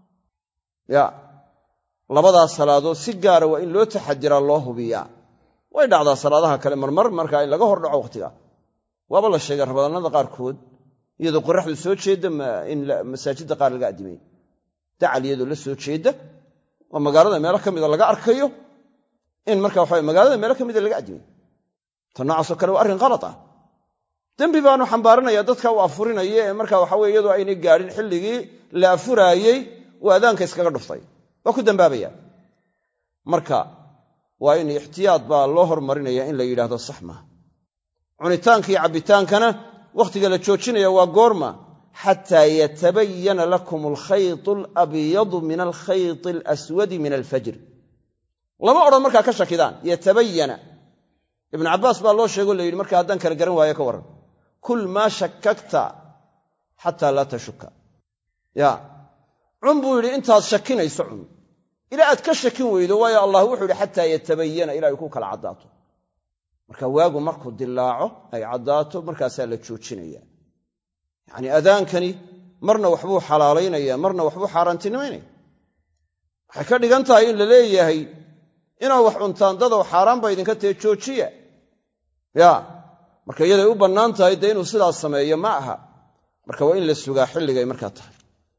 ya labadaas salaadood si gaara waa in loo taxadiraa loo hubiyaa way dhacdaa salaadaha kale marmar markaa in laga hor dhaco wakhtiga waaba la sheegay rabadaanada qaarkood iyadoo qorraxdu soo jeedda in masaajidda qaar laga addimay dacal iyadoo la soo jeedda oo magaalada meelo ka mida laga arkayo in marka waxa magaalada meelo ka mida laga addimay ta noocaasoo kale waa arrin qalad ah dembi baanu xambaaranayaa dadka u afurinaya ee marka waxa weye iyadoo aynay gaadhin xilligii la afuraayey uu adaanka iskaga dhuftay waa ku dambaabaya marka waa in ixtiyaad baa loo hormarinaya in la yidhaahdo sax maaha cunitaanka iyo cabbitaankana wakhtiga la joojinaya waa goorma xataa yatabayana lakum alkhayt alabyadu min alkhayt alaswadi min alfajr lama odhan markaa ka shakidaan yatabayana ibnu cabbaas baa loo sheego la yidhi marka haddaan kala garan waayo ka warran kul maa shakakta xataa laa tashuka ya cun buu yidhi intaad shakinayso cun ilaa aad ka shakin weydo waayo allah wuxuu yidhi xataa yatabayana ilaa ay ku kala caddaato marka waagu markuu dilaaco ay caddaato markaasaa la joojinaya yacnii adaankani marna waxbuu xalaalaynaya marna waxbuu xaaraantinimaynaya waxay ka dhigan tahay in la leeyahay inaad wax cuntaan dadow xaaraan ba idinka tahe joojiya ya marka iyaday u bannaan tahay dee inuu sidaas sameeyo ma aha marka waa in la sugaa xilligay markaa tahay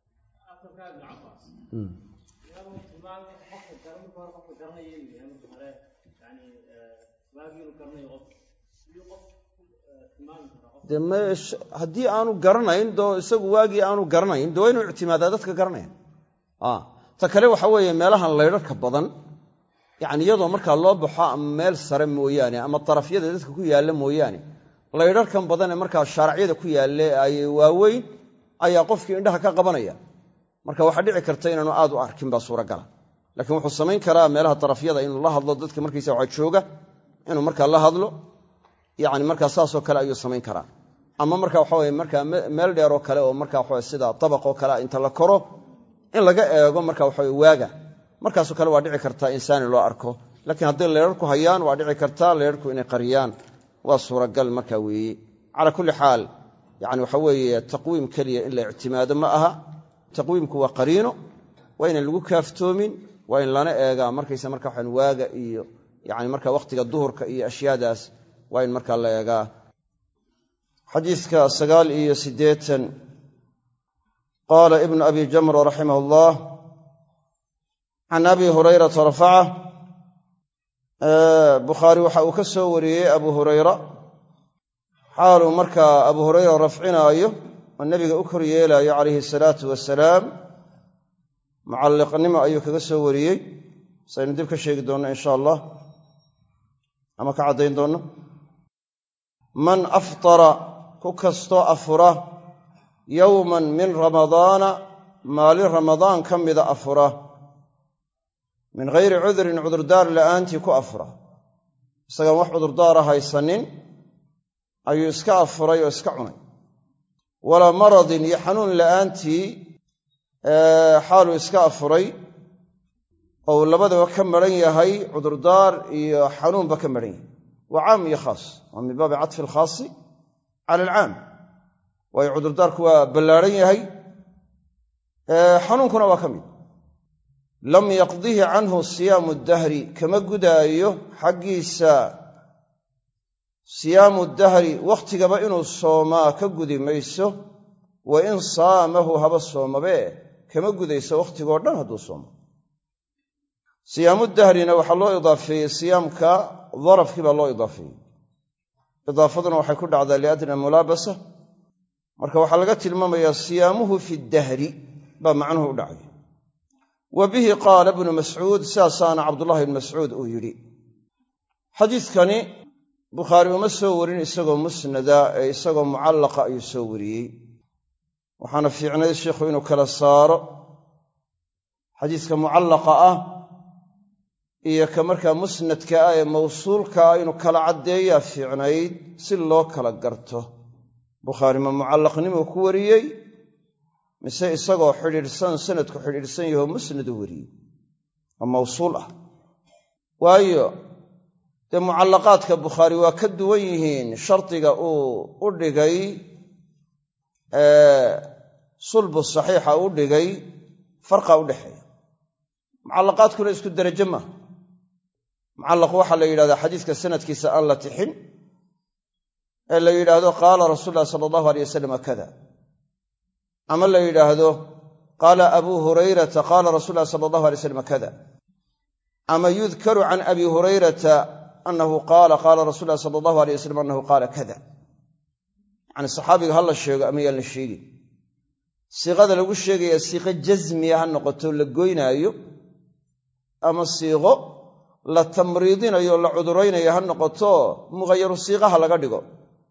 de haddii aanu garanayn doo isagu waagii aanu garanayn de waa inuu ictimaadaa dadka garanaya ta kale waxa weeye meelahan laydharka badan yani iyadoo markaa loo baxo ama meel sare mooyaane ama darafyada dadka ku yaalla mooyaane laydharkan badanee markaa shaaracyada ku yaalle ay waaweyn ayaa qofkii indhaha ka qabanaya marka waxaa dhici karta inaanu aad u arkin baa suuragala laakiin wuxuu samayn karaa meelaha darafyada inuu la hadlo dadka markiisa waxa jooga inuu markaa la hadlo yani markaa saasoo kale ayuu samayn karaa ama marka waxaweye markaa meel dheeroo kale oo markaa waxawe sida dabaqoo kale inta la koro in laga eego marka waxawe waaga markaasoo kale waa dhici kartaa insaani loo arko laakiin hadday leerarku hayaan waa dhici kartaa leerarku inay qariyaan waa suuragal markaa weeye calaa kulli xaal yani waxa weeye taqwiim keliya in la ictimaado ma aha taqwiimku waa qariino waa inaan lagu kaaftoomin waa in lana eegaa markaysa marka waxaan waaga iyo yani marka wakhtiga duhurka iyo ashyaadaas waa in markaa la eegaa xadiiska sagaal iyo siddeetan qaala ibnu abi jamra raximah allah can abi hurayrata rafaca bukhaari waxa uu ka soo wariyey abu hurayra xaaluu markaa abu hurayra rafcinaayo oo nebiga u kor yeelaayo calayhi asalaatu wasalaam mucalliqnimo ayuu kaga soo wariyey saynu dib ka sheegi doonno insha allah ama ka caddayn doonno man aftara ku kastoo afura yowman min ramadaana maalin ramadaan ka mida afura min ghayri cudurin cudurdaar la'aantii ku afura isagaan wax cudurdaara haysanin ayuu iska afuray oo iska cunay walaa maradin iyo xanuun la'aantii xaaluu iska afuray oo uu labadaba ka maran yahay cudurdaar iyo xanuunba ka maran yahay waa caam iyo khaas waa min baabi catfi alkhaasi cala alcaam waayo cudurdaarku waa ballaadhan yahay xanuunkuna waa ka mid lam yaqdihi canhu siyaamu dahri kama gudaayo xaggiisa siyaamu dahri wakhtigaba inuu soomaa ka gudi mayso wa in saamahu haba soomabee kama gudayso wakhtigoo dhan hadduu soomo siyaamu dahrina waxaa loo idaafeeyey siyaamka darafkii baa loo idaafeeyey idaafaduna waxay ku dhacdaa liadna mulaabasa marka waxaa laga tilmaamayaa siyaamuhu fi dahri baa macnuhu u dhacay wa bihi qaala ibnu mascuud sidaasaana cabdullahi ibnu mascuud uu yidhi xadiidkani bukhaari uma soo warin isagoo musnada ee isagoo mucallaqa ayuu soo wariyey waxaana fiicnayd sheikhu inuu kala saaro xadiiska mucallaqa ah iyo ka markaa musnadka ah ee mawsuulka ah inuu kala caddeeyaa fiicnayd si loo kala garto bukhaari ma mucallaqnimuu ku wariyey mise isagoo xidhiidhsan sanadku xidhiidhsan yahoo musnad u wariyey oo mawsuul ah waayo dee mucallaqaadka bukhaari waa ka duwan yihiin shardiga uu u dhigay sulbu saxiixa u dhigay farqa u dhexeeya mucallaqaadkuna isku derajo maaha mucallaq waxaa la yidhahdaa xadiiska sanadkiisa aan la tixin ee la yidhaahdo qaala rasuulu llahi sala allahu aleyh wasalam kada ama la yidhaahdo qaala abuu hurayrata qaala rasul llahi sala allahu alay slam kada ama yudkaru can abi hurayrata annahu qaala qaala rasul llahi sala allahu aleyh wasalam annahu qaala kada yacni saxaabiga ha la sheego ama yaan la sheegin siiqada lagu sheegaya siiqo jasmiya ha noqoto la goynaayo ama siiqo la tamriidinayo la cuduraynayo ha noqoto mughayaru siiqaha laga dhigo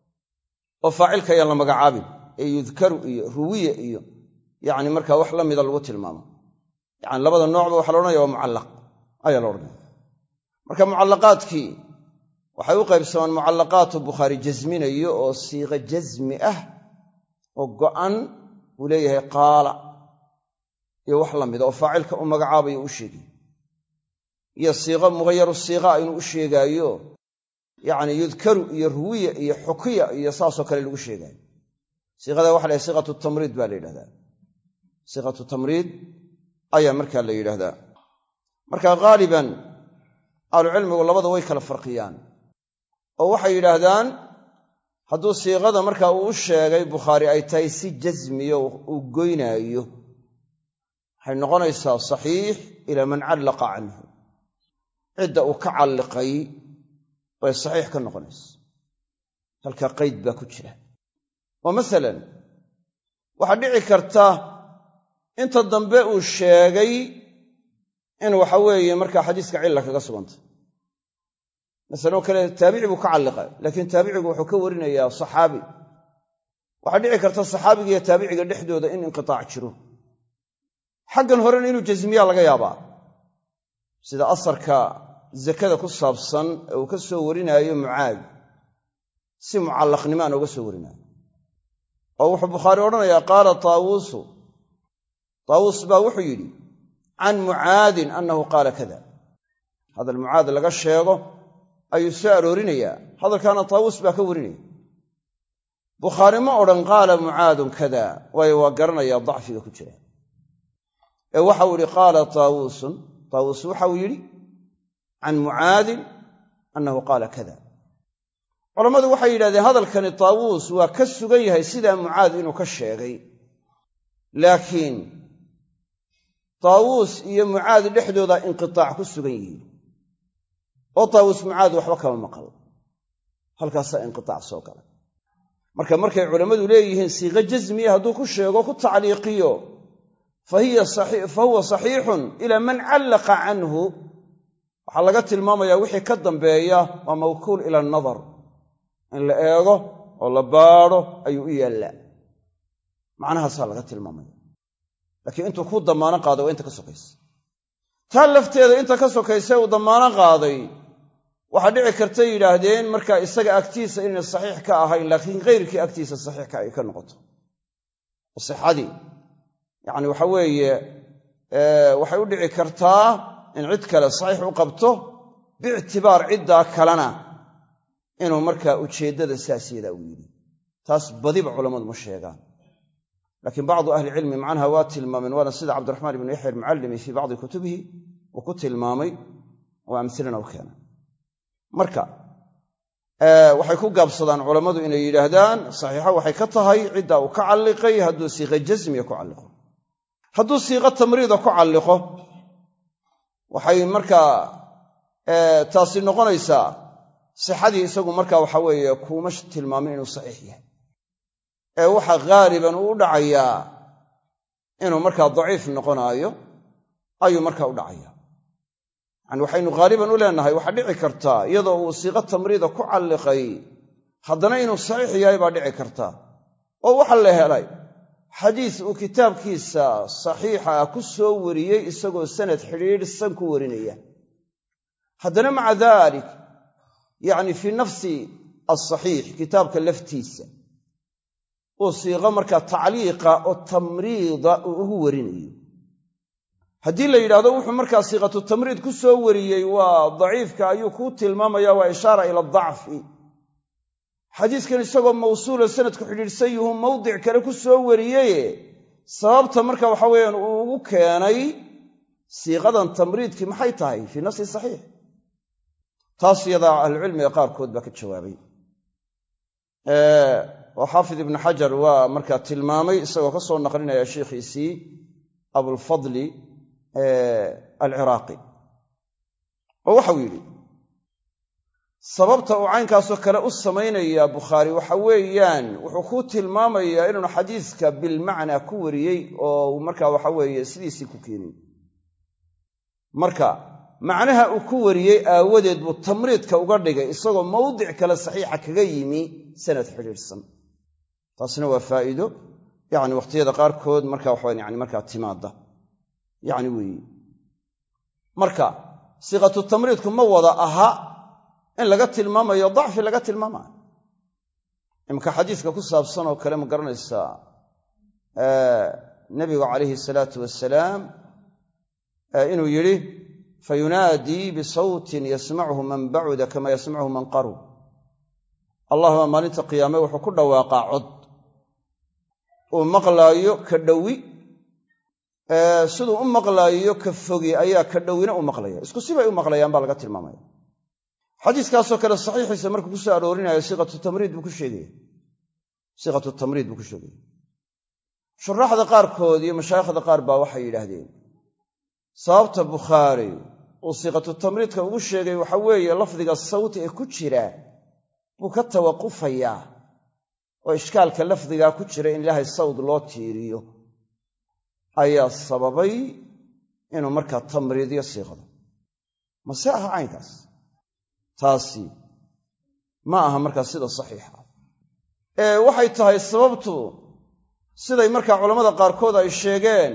oo faacilka ayaan la magacaabin ee yudkaru iyo ruwiya iyo yacni markaa wax la mida lagu tilmaamo yacni labada noocba waxaa la odhanaya waa mucallaq ayaa la odhanaya marka mucallaqaadkii waxay u qaybsamaan mucallaqaatu bukhaari jasminayo oo siiqo jasmi ah oo go'an uu leeyahay qaala iyo wax la mida oo faacilka u magacaabayo u sheegayo iyo siiqo mughayaru siiqa inuu u sheegaayo yacni yudkaru iyo ruwiya iyo xukiya iyo saasoo kale lagu sheegaayo siiqada waxa la yidhaha siiqatu tamriid baa la yidhahdaa siiqatu tamriid ayaa markaa la yidhaahdaa marka haaliban ahlucilmigu labada way kala farqiyaan oo waxay yidhaahdaan hadduu siiqada markaa uu u sheegay bukhaari ay tahay si jasmiyo uu goynaayo waxay noqonaysaa saxiix ilaa man callaqa canhu cidda uu ka calliqay bay saxiix ka noqonaysa halkaa qayd baa ku jira oo masalan waxaa dhici karta inta dambe uu sheegay in waxa weeye markaa xadiiska cilla kaga sugantay masalan oo kale taabici buu ka calliqay laakiin taabicigu wuxuu ka warinayaa saxaabi waxaa dhici karta saxaabiga iyo taabiciga dhexdooda in inqitaac jiro xaggan horena inuu jasmiyaa laga yaabaa sida asarka zakada ku saabsan ee uu ka soo warinaayo mucaad si mucallaqnimo aan uga soo warinaayo oo wuxuu bukhaari odhanayaa qaala taawuusu taawuus baa wuxuu yidhi can mucaadin annahu qaala kada hadal mucaad laga sheego ayuu soo aroorinayaa hadalkaana taawuus baa ka warinaya bukhaari ma odhan qaala mucaadun kada waayo waa garanayaa dacfiga ku jira ee waxau yidhi qaala taawuusun taawuus waxau yidhi can mucaadin annahu qaala kada culammadu waxay yidhahdeen hadalkani taawuus waa ka sugan yahay sidaa mucaad inuu ka sheegay laakiin taawuus iyo mucaad dhexdooda inqitaac ku sugan yihiin oo taawuus mucaad waxba kama maqal halkaasaa inqitaac soo galay marka markay culammadu leeyihiin siiqo jasmiya hadduu ku sheego ku tacliiqiyo fa huwa saxiixun ilaa man callaqa canhu waxaa laga tilmaamayaa wixii ka dambeeya waa mawkuul ila anadar in la eego oo la baadho ayuu u yaallaa macnahaasaa laga tilmaamaya laakiin intuu ku damaano qaaday waa inta ka sokaysa taa lafteeda inta ka sokaysa uu damaano qaaday waxaa dhici karta yidhaahdeen markaa isaga agtiisa inay saxiix ka ahayn laakiin kayrkii agtiisa saxiixka ay ka noqoto sixadii yacni waxa weeye waxay u dhici kartaa in cid kale saxiix u qabto biictibaar ciddaa kalena inuu markaa ujeeddada saasiyada u yidhi taas badiba culammadu ma sheegaan laakiin bacdu ahlicilmi macnaha waa tilmaameen waana sida cabdiraxmaan ibnu yaxya almucallimi fii bacdi kutubihi uu ku tilmaamay oo amhilana u keenay marka waxay ku gaabsadaan culammadu inay yidhaahdaan saxiixa waxay ka tahay ciddaa uu ka calliqay hadduu siiqa jasmiya ku calliqo hadduu siiqo tamriida ku calliqo waxay markaa taasi noqonaysaa sixadii isagu markaa waxa weeye kuuma tilmaamin inuu saxiix yahay ee waxa haaliban uu u dhacayaa inuu markaa daciif noqonaayo ayuu markaa u dhacayaa yani waxaynu haaliban u leenahay waxaa dhici kartaa iyadoo uu siiqo tamriida ku calliqay haddana inuu saxiix yahay baa dhici karta oo waxa la helay xadiis uu kitaabkiisa saxiixa ah ku soo wariyey isagoo sanad xidhiidhsan ku warinaya haddana maca daalik yacni fii nafsi alsaxiix kitaabka laftiisa uu siiqo markaa tacliiqa oo tamriida uu ugu warinayo haddii la yidhahdo wuxuu markaa siiqatu tamriid ku soo wariyey waa daciifka ayuu kuu tilmaamaya waa ishaara ila dacfi xadiiskan isagoo mawsuulo sanadku xidhiidhsan yuhuu mawdic kale ku soo wariyeye sababta marka waxa weeyaan uu ugu keenay siiqadan tamriidkii maxay tahay fii nafsi saxiix taas iyadaa ahlucilmiga qaarkood baa ka jawaabay oo xaafid ibnu xajar waa markaa tilmaamay isagoo ka soo naqlinaya sheikhiisii abulfadli alciraaqi oo waxau yidhi sababta uu caynkaasoo kale u samaynaya bukhaari waxa weeyaan wuxuu ku tilmaamayaa inuunu xadiiska bilmacnaa ku wariyey oo markaa waxa weeye sidiisii ku keenin marka macnaha uu ku wariyey aawadeed buu tamriidka uga dhigay isagoo mawdic kale saxiixa kaga yimi sanad xidhiidhsan taasna waa faa'iido yani waqtiyada qaarkood marka waxaa yani markaa timaada yani weeye marka siiqatu tamriidku ma wada aha in laga tilmaamayo dacfi laga tilmaamayo imka xadiiska ku saabsan oo kale ma garanaysaa nabigu calayhi salaatu wasalaam inuu yidhi fayunaadii bisawtin yasmachu man bacuda kama yasmachu man qarub allah baa maalinta qiyaame wuxuu ku dhawaaqaa cod uu maqlaayo ka dhowi siduu u maqlaayo ka fogi ayaa ka dhowina u maqlaya isku sibay u maqlayaan baa laga tilmaamaya xadiiskaasoo kale saxiixiisa markuu ku soo aroorinayo siiqatu tamriid buu ku sheegaya siiqatu tamriid buu ku sheegaya shuraaxda qaarkood iyo mashaayikhda qaar baa waxay yidhaahdeen sababta bukhaari uu siiqatu tamriidka ugu sheegay waxa weeye lafdiga sawti ee ku jira buu ka tawaqufayaa oo ishkaalka lafdigaa ku jira in ilaahay sawd loo tiiriyo ayaa sababay inuu markaa tamriidiyo siiqada mase aha caynkaas taasi ma aha markaa sida saxiixa ee waxay tahay sababtu siday markaa culammada qaarkood ay sheegeen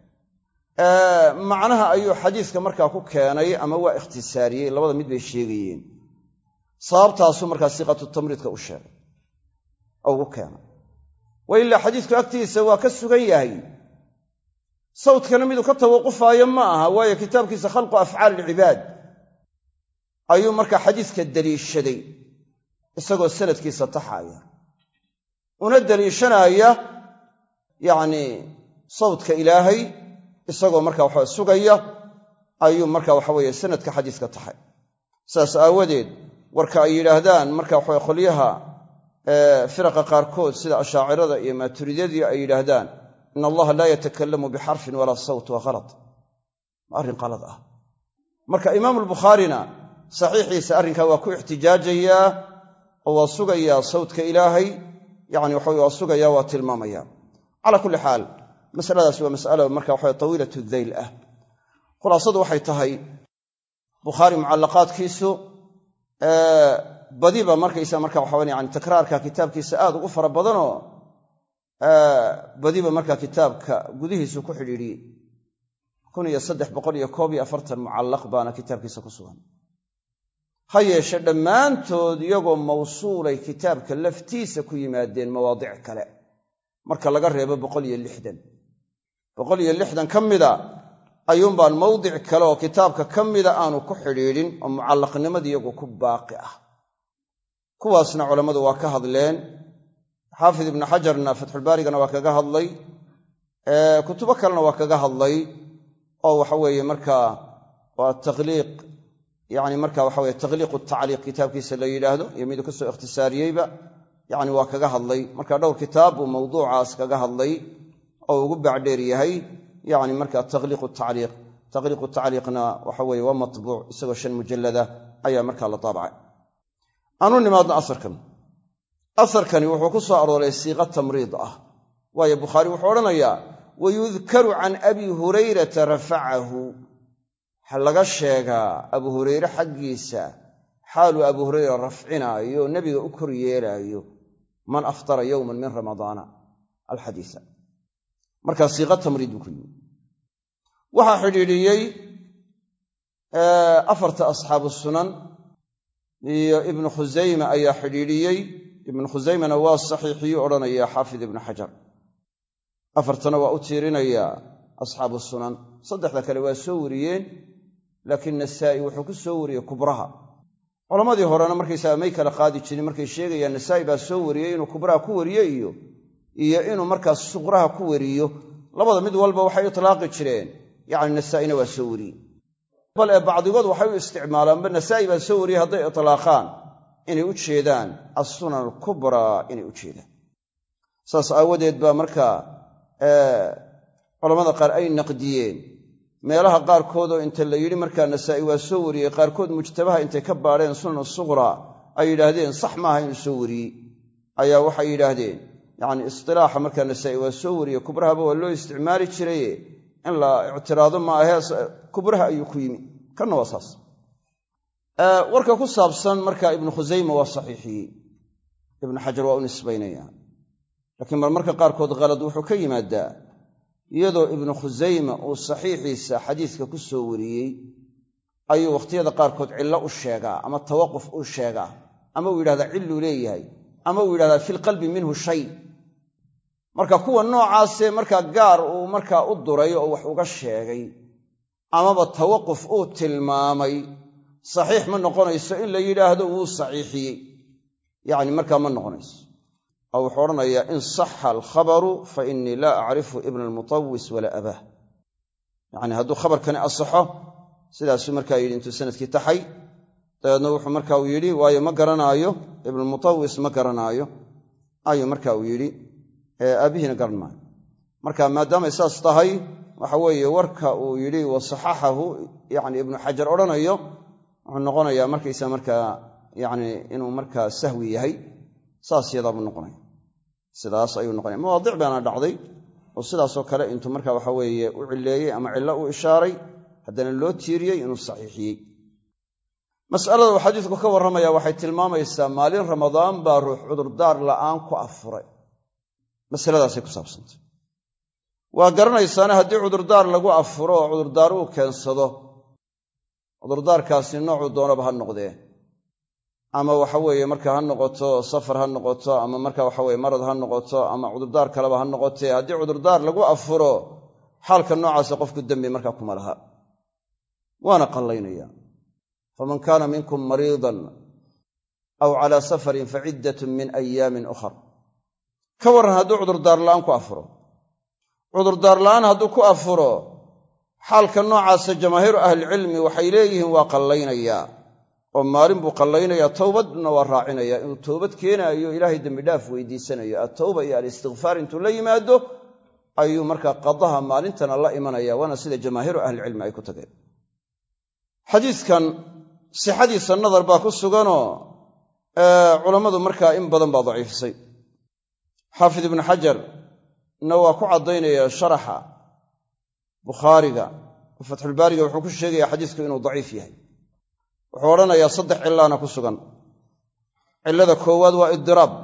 macnaha ayuu xadiiska markaa ku keenay ama waa ikhtisaariyey labada mid bay sheegayeen sababtaasuu markaa siiqatu tamriidka u sheegay oo ugu keenay wa ilaa xadiisku agtiisa waa ka sugan yahay sawdkana miduu ka tawaqufaayo ma aha waayo kitaabkiisa khalqu afcaal ilcibaad ayuu markaa xadiiska daliishaday isagoo sanadkiisa taxaaya una daliishanaya yacni sawdka ilaahay isagoo markaa waxa sugaya ayuu markaa waxa weeye sanadka xadiiska taxay saas aawadeed warka ay yidhaahdaan marka waxa qolyaha firaqa qaarkood sida ashaacirada iyo maaturidiyada ay yidhaahdaan in allaha laa yatakallamu bixarfin walaa sawt waa khalad waa arrin qalad ah marka imaamu albukhaarina saxiixiisa arrinkaa waa ku ixtijaajayaa oo waa sugayaa sawdka ilaahay yani waxa waa sugayaa waa tilmaamayaa calaa kulli xaal masaladaas waa mas'alo marka waxa tawiilatu dhayl ah khulaasadu waxay tahay bukhaari mucallaqaadkiisu badiba markaysa marka waxa yani takraarka kitaabkiisa aad ugu fara badanoo badiba marka kitaabka gudihiisu ku xidhiidhiyey kun iyo saddex boqol iyo koob iyo afartan mucallaq baana kitaabkiisa ku sugan ha yeeshe dhammaantood iyagoo mawsuulay kitaabka laftiisa ku yimaadeen mawaadic kale marka laga reebo boqol iyo lixdan boqol iyo lixdan ka mida ayuunbaan mawdic kale oo kitaabka ka mida aanu ku xidhiidhin oo mucallaqnimadii iyagu ku baaqi ah kuwaasna culammadu waa ka hadleen xaafid ibnu xajarna fatxulbaarigana waa kaga hadlay kutubo kalena waa kaga hadlay oo waxa weeye markaa waa taqliiq yani marka waxa weye taqliiqu tacliiq kitaabkiisa la yidhaahdo iyo miduu kasoo ikhtisaariyeyba yani waa kaga hadlay marka dhowr kitaab buu mawduucaas kaga hadlay oo ugu bacdheer yahay yani marka taqliiqu tacliiq taqliiqu tacliiqna waxa weye waa matbuuc isagoo shan mujallada ayaa markaa la taabacay aanu nimaadno asarkan asarkani wuxuu ku soo arooray siiqa tamriid ah waayo bukhaari wuxuu odhanayaa wayudkaru can abi hurayrata rafacahu waxa laga sheegaa abu hurayre xaggiisa xaaluu abu hurayra rafcinaayo nebiga u kor yeelaayo man aftara yowman min ramadaana alxadiisa markaa siiqa tamriid buu ku yimi waxaa xidhiidhiyey afarta asxaabu sunan iyo ibnu khusayma ayaa xidhiidhiyey ibnu khusaymana waa saxiixiyu odhanaya xaafid ibnu xajar afartana waa u tiirinayaa asxaabu sunan saddexda kale waa soo wariyeen laakiin nasaa'i wuxuu ku soo wariyey kubraha culammadii horena markaysaga may kala qaadi jirin markay sheegayaan nasaa'i baa soo wariyey inuu kubraha ku wariyo iyo iyo inuu markaas suqraha ku wariyo labada mid walba waxay itlaaqi jireen yacni nasaa'ina waa soo wariyey bal ee bacdigood waxay u isticmaalaanba nasaa'i baa soo wariyey hadday itlaaqaan inay u jeedaan assunan alkubraa inay u jeedaan saas aawadeed baa markaa culammada qaar ay naqdiyeen meelaha qaarkoodoo inta la yidhi markaa nasaa'i waa soo wariyey qaarkood mujtabaha intay ka baadheen sunan suqraa ay yidhaahdeen sax maaha inuu soo wariyey ayaa waxay yidhaahdeen yacni istilaaxa markaa nasaa'i waa soo wariyey kubrahaba waa loo isticmaali jiraye in la ictiraado ma ahee kubraha ayuu ku yimi kanna waa saas warka ku saabsan markaa ibnu khusayma waa saxiixiyey ibnu xajar waa u nisbaynaya laakiin marmarka qaarkood qalad wuxuu ka yimaadaa iyadoo ibnu khusayma uu saxiixiisa xadiiska ku soo wariyey ayuu wakhtiyada qaarkood cillo u sheegaa ama tawaquf u sheegaa ama uu yidhahdaa cilluu leeyahay ama uu yidhahdaa filqalbi minhu shay. marka kuwa noocaasee markaa gaar uu markaa u duray oo wax uga sheegay amaba tawaquf uu tilmaamay saxiix ma noqonayso in la yidhaahdo wuu saxiixiyey, yacni markaa ma noqonayso. oo wuxuu odhanayaa in saxa alkhabaru fa innii laa acrifu ibna almutawis walaa abaah. yacni hadduu khabarkani asaxo sidaasuu markaa yidhi intuu sanadkii taxay, dabeedna wuxuu marka uu yidhi waayo ma garanaayo ibnulmutawis ma garanaayo ayuu marka uu yidhi aabihiina garan maayo. marka maadaamay saas tahay waxa weeye warka uu yidhi wasaxaxahu yacni ibnu xajar odhanayo wuxuu noqonayaa markaysa markaa yacni inuu markaa sahwi yahay, saas yadaabuu noqonaya. sidaas ayuu noqonaya. mawaadic baana dhacday oo sidaasoo kale intuu marka waxa weeye u cilleeyey ama cillo u ishaaray haddana loo tiiriyey inuu saxiixiyey. mas'alada uu xadiidku ka warramaya waxay tilmaamaysaa maalin ramadaan baa ruux cudurdaar la'aan ku afuray. masaladaasay ku saabsantay. waa garanaysaana haddii cudurdaar lagu afuro oo cudurdaar uu keensado, cudurdaarkaasi noocuu doonaba ha noqdee, ama waxa weeye marka ha noqoto safar ha noqoto ama marka waxa weye marad ha noqoto ama cudurdaar kaleba ha noqotee, haddii cudurdaar lagu afuro xaalka noocaasa qofku dembi markaa kuma laha, waana qallaynaya. faman kaana minkum mariidan aw calaa safarin faciddatun min ayaamin ukhar. ka warran hadduu cudurdaar la'aan ku afuro. cudurdaar la'aan hadduu ku afuro xaalka noocaasa jamaahiiru ahlicilmi waxay leeyihiin waa qallaynayaa oo maalin buu qallaynayaa, towbadna waa raacinayaa inuu toobad keenaayo ilaahay dembidhaaf weydiisanayo. attawba iyo alistikfaar intuu la yimaado ayuu markaa qadaha maalintana la imanaya, waana sida jamaahiiru ahlicilmi ay ku tageen. xadiidkan sixadiisa nadar baa ku suganoo culammadu markaa in badan baa daciifisay. xaafid ibnu xajar na waa ku caddaynaya sharaxa bukhaariga oo fatxulbaariga wuxuu ku sheegayaa xadiisku inuu daciif yahay. wuxuu odhanayaa saddex cillaana ku sugan. cillada koowaad waa idiraab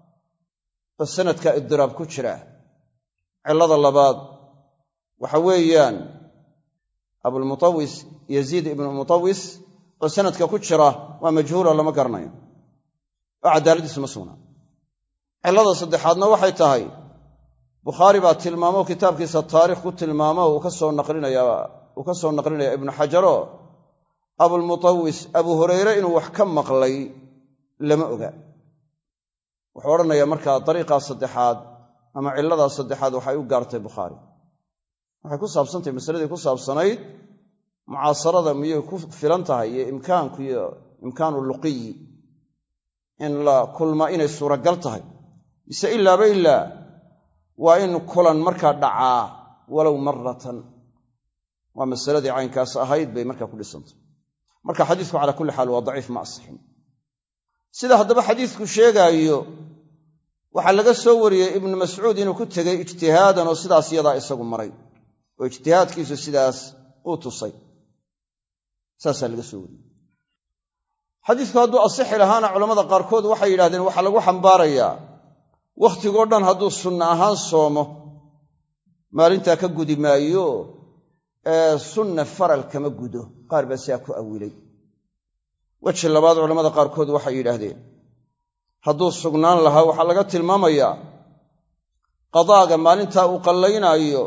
oo sanadka idiraab ku jira. cillada labaad waxa weeyaan abulmutawis yaziid ibnu mutawis oo sanadka ku jira waa majhuula, lama garanayo oo cadaaladiisu ma sugnaa. cillada saddexaadna waxay tahay bukhaari baa tilmaamo kitaabkiisa taarikh ku tilmaamo uu ka soo naqlinayaa uu ka soo naqlinaya ibnu xajaro abulmutawis abu hurayre inuu wax ka maqlay lama oga. wuxuu odhanayaa markaa dariiqaa saddexaad ama cilladaa saddexaad waxay u gaartay bukhaari. waxay ku saabsantahay masaladii ku saabsanayd mucaasarada miyay ku filan tahay iyo imkaanku iyo imkaanu luqiyi in la kulma inay suuragal tahay, mise ilaaba ilaa waa in kulan markaa dhacaa walow maratan. waa masaladii caynkaas ahayd bay markaa ku dhisantay. marka xadiisku calaa kulli xaal waa daciif, ma asixin. sida haddaba xadiisku sheegaayo waxaa laga soo wariyey ibnu mascuud inuu ku tegey ijtihaadan oo sidaas yadaa isagu maray oo ijtihaadkiisu sidaas uu tusay. saasaa laga soo wariyey. xadiisku hadduu asixi lahaana culammada qaarkood waxay yidhahdeen waxaa lagu xambaarayaa wakhtigoo dhan hadduu sunna ahaan soomo maalintaa ka gudi maayo ee sunna faral kama gudo. qaar baa sidaa ku awilay. weji labaad culammada qaarkood waxay yidhaahdeen hadduu sugnaan lahaa waxaa laga tilmaamayaa qadaaga maalintaa uu qallaynaayo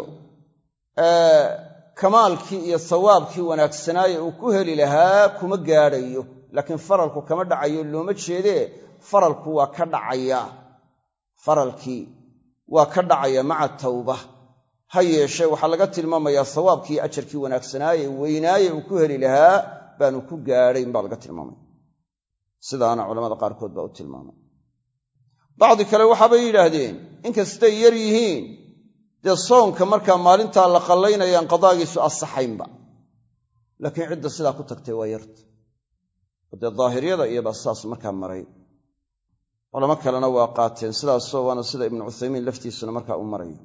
ee kamaalkii iyo sawaabkii wanaagsanaaye uu ku heli lahaa kuma gaadhayo, laakiin faralku kama dhacayo looma jeedee faralku waa ka dhacaya. faralkii waa ka dhacaya maca tawba. ha yeeshee waxaa laga tilmaamayaa sawaabkii ajarkii wanaagsanaaye weynaaye uu ku heli lahaa baanu ku gaadhayn baa laga tilmaamaya. sidaana culamada qaarkood baa u tilmaamay. bacdi kale waxaabay yidhaahdeen inkastay yar yihiin dee soonka markaa maalintaa la qallaynayaan qadaagiisu asaxaynba, laakiin cidda sidaa ku tagtay waa yarta. dee daahiriyada iyobaa saas markaa maray. culamo kalena waa qaateen sidaasoo waana sida ibnu cuthaymiin laftiisuna markaa u marayo.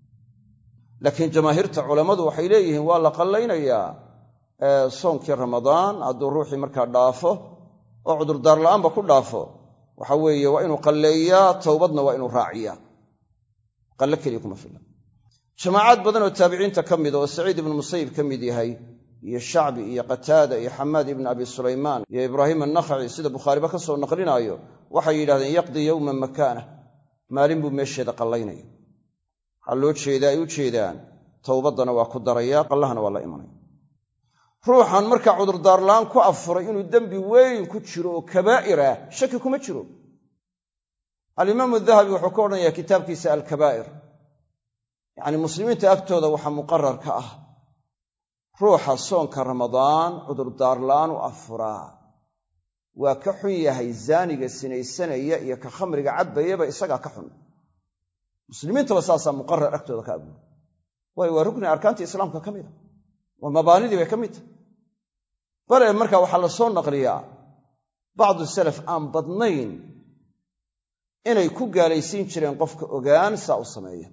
laakiin jamaahiirta culammadu waxay leeyihiin waa la qallaynayaa soonkii ramadaan hadduu ruuxii markaa dhaafo oo cudurdaar la'aanba ku dhaafo, waxa weeye waa inuu qalleeyaa, towbadna waa inuu raaciyaa. qallo keliya kuma filla jamaacaad badan oo taabiciinta ka mid oo saciid ibnu musayib ka mid yahay iyo shacbi iyo qataada iyo xamaad ibnu abi sulaymaan iyo ibraahim annakhaci sida bukhaariba ka soo naqlinaayo waxay yidhahdeen yaqdi yowman makaanah maalin buu meesheeda qallaynaya waxaa loo jeedaa ay u jeedaan towbaddana waa ku daraya qallahana waa la imanaya ruuxan markaa cudurdaarla'aan ku afuray inuu dembi weyn ku jiro oo kabaa'ir ah shaki kuma jiro alimaamu dahabi wuxuu ka odhanayaa kitaabkiisa alkabaa'ir yacni muslimiinta agtooda waxaa muqarar ka ah ruuxa soonka ramadaan cudurdaarla'aan u afuraa waa ka xun yahay zaaniga sinaysanaya iyo ka khamriga cadbayaba isagaa ka xun muslimiintaba saasaa muqarar agtooda ka abuura waayo waa rukni arkaantii islaamka ka mida waa mabaanidii bay ka mid tahay bale markaa waxaa la soo naqliyaa bacdu salaf aan badnayn inay ku gaalaysiin jireen qofka ogaan saa u sameeya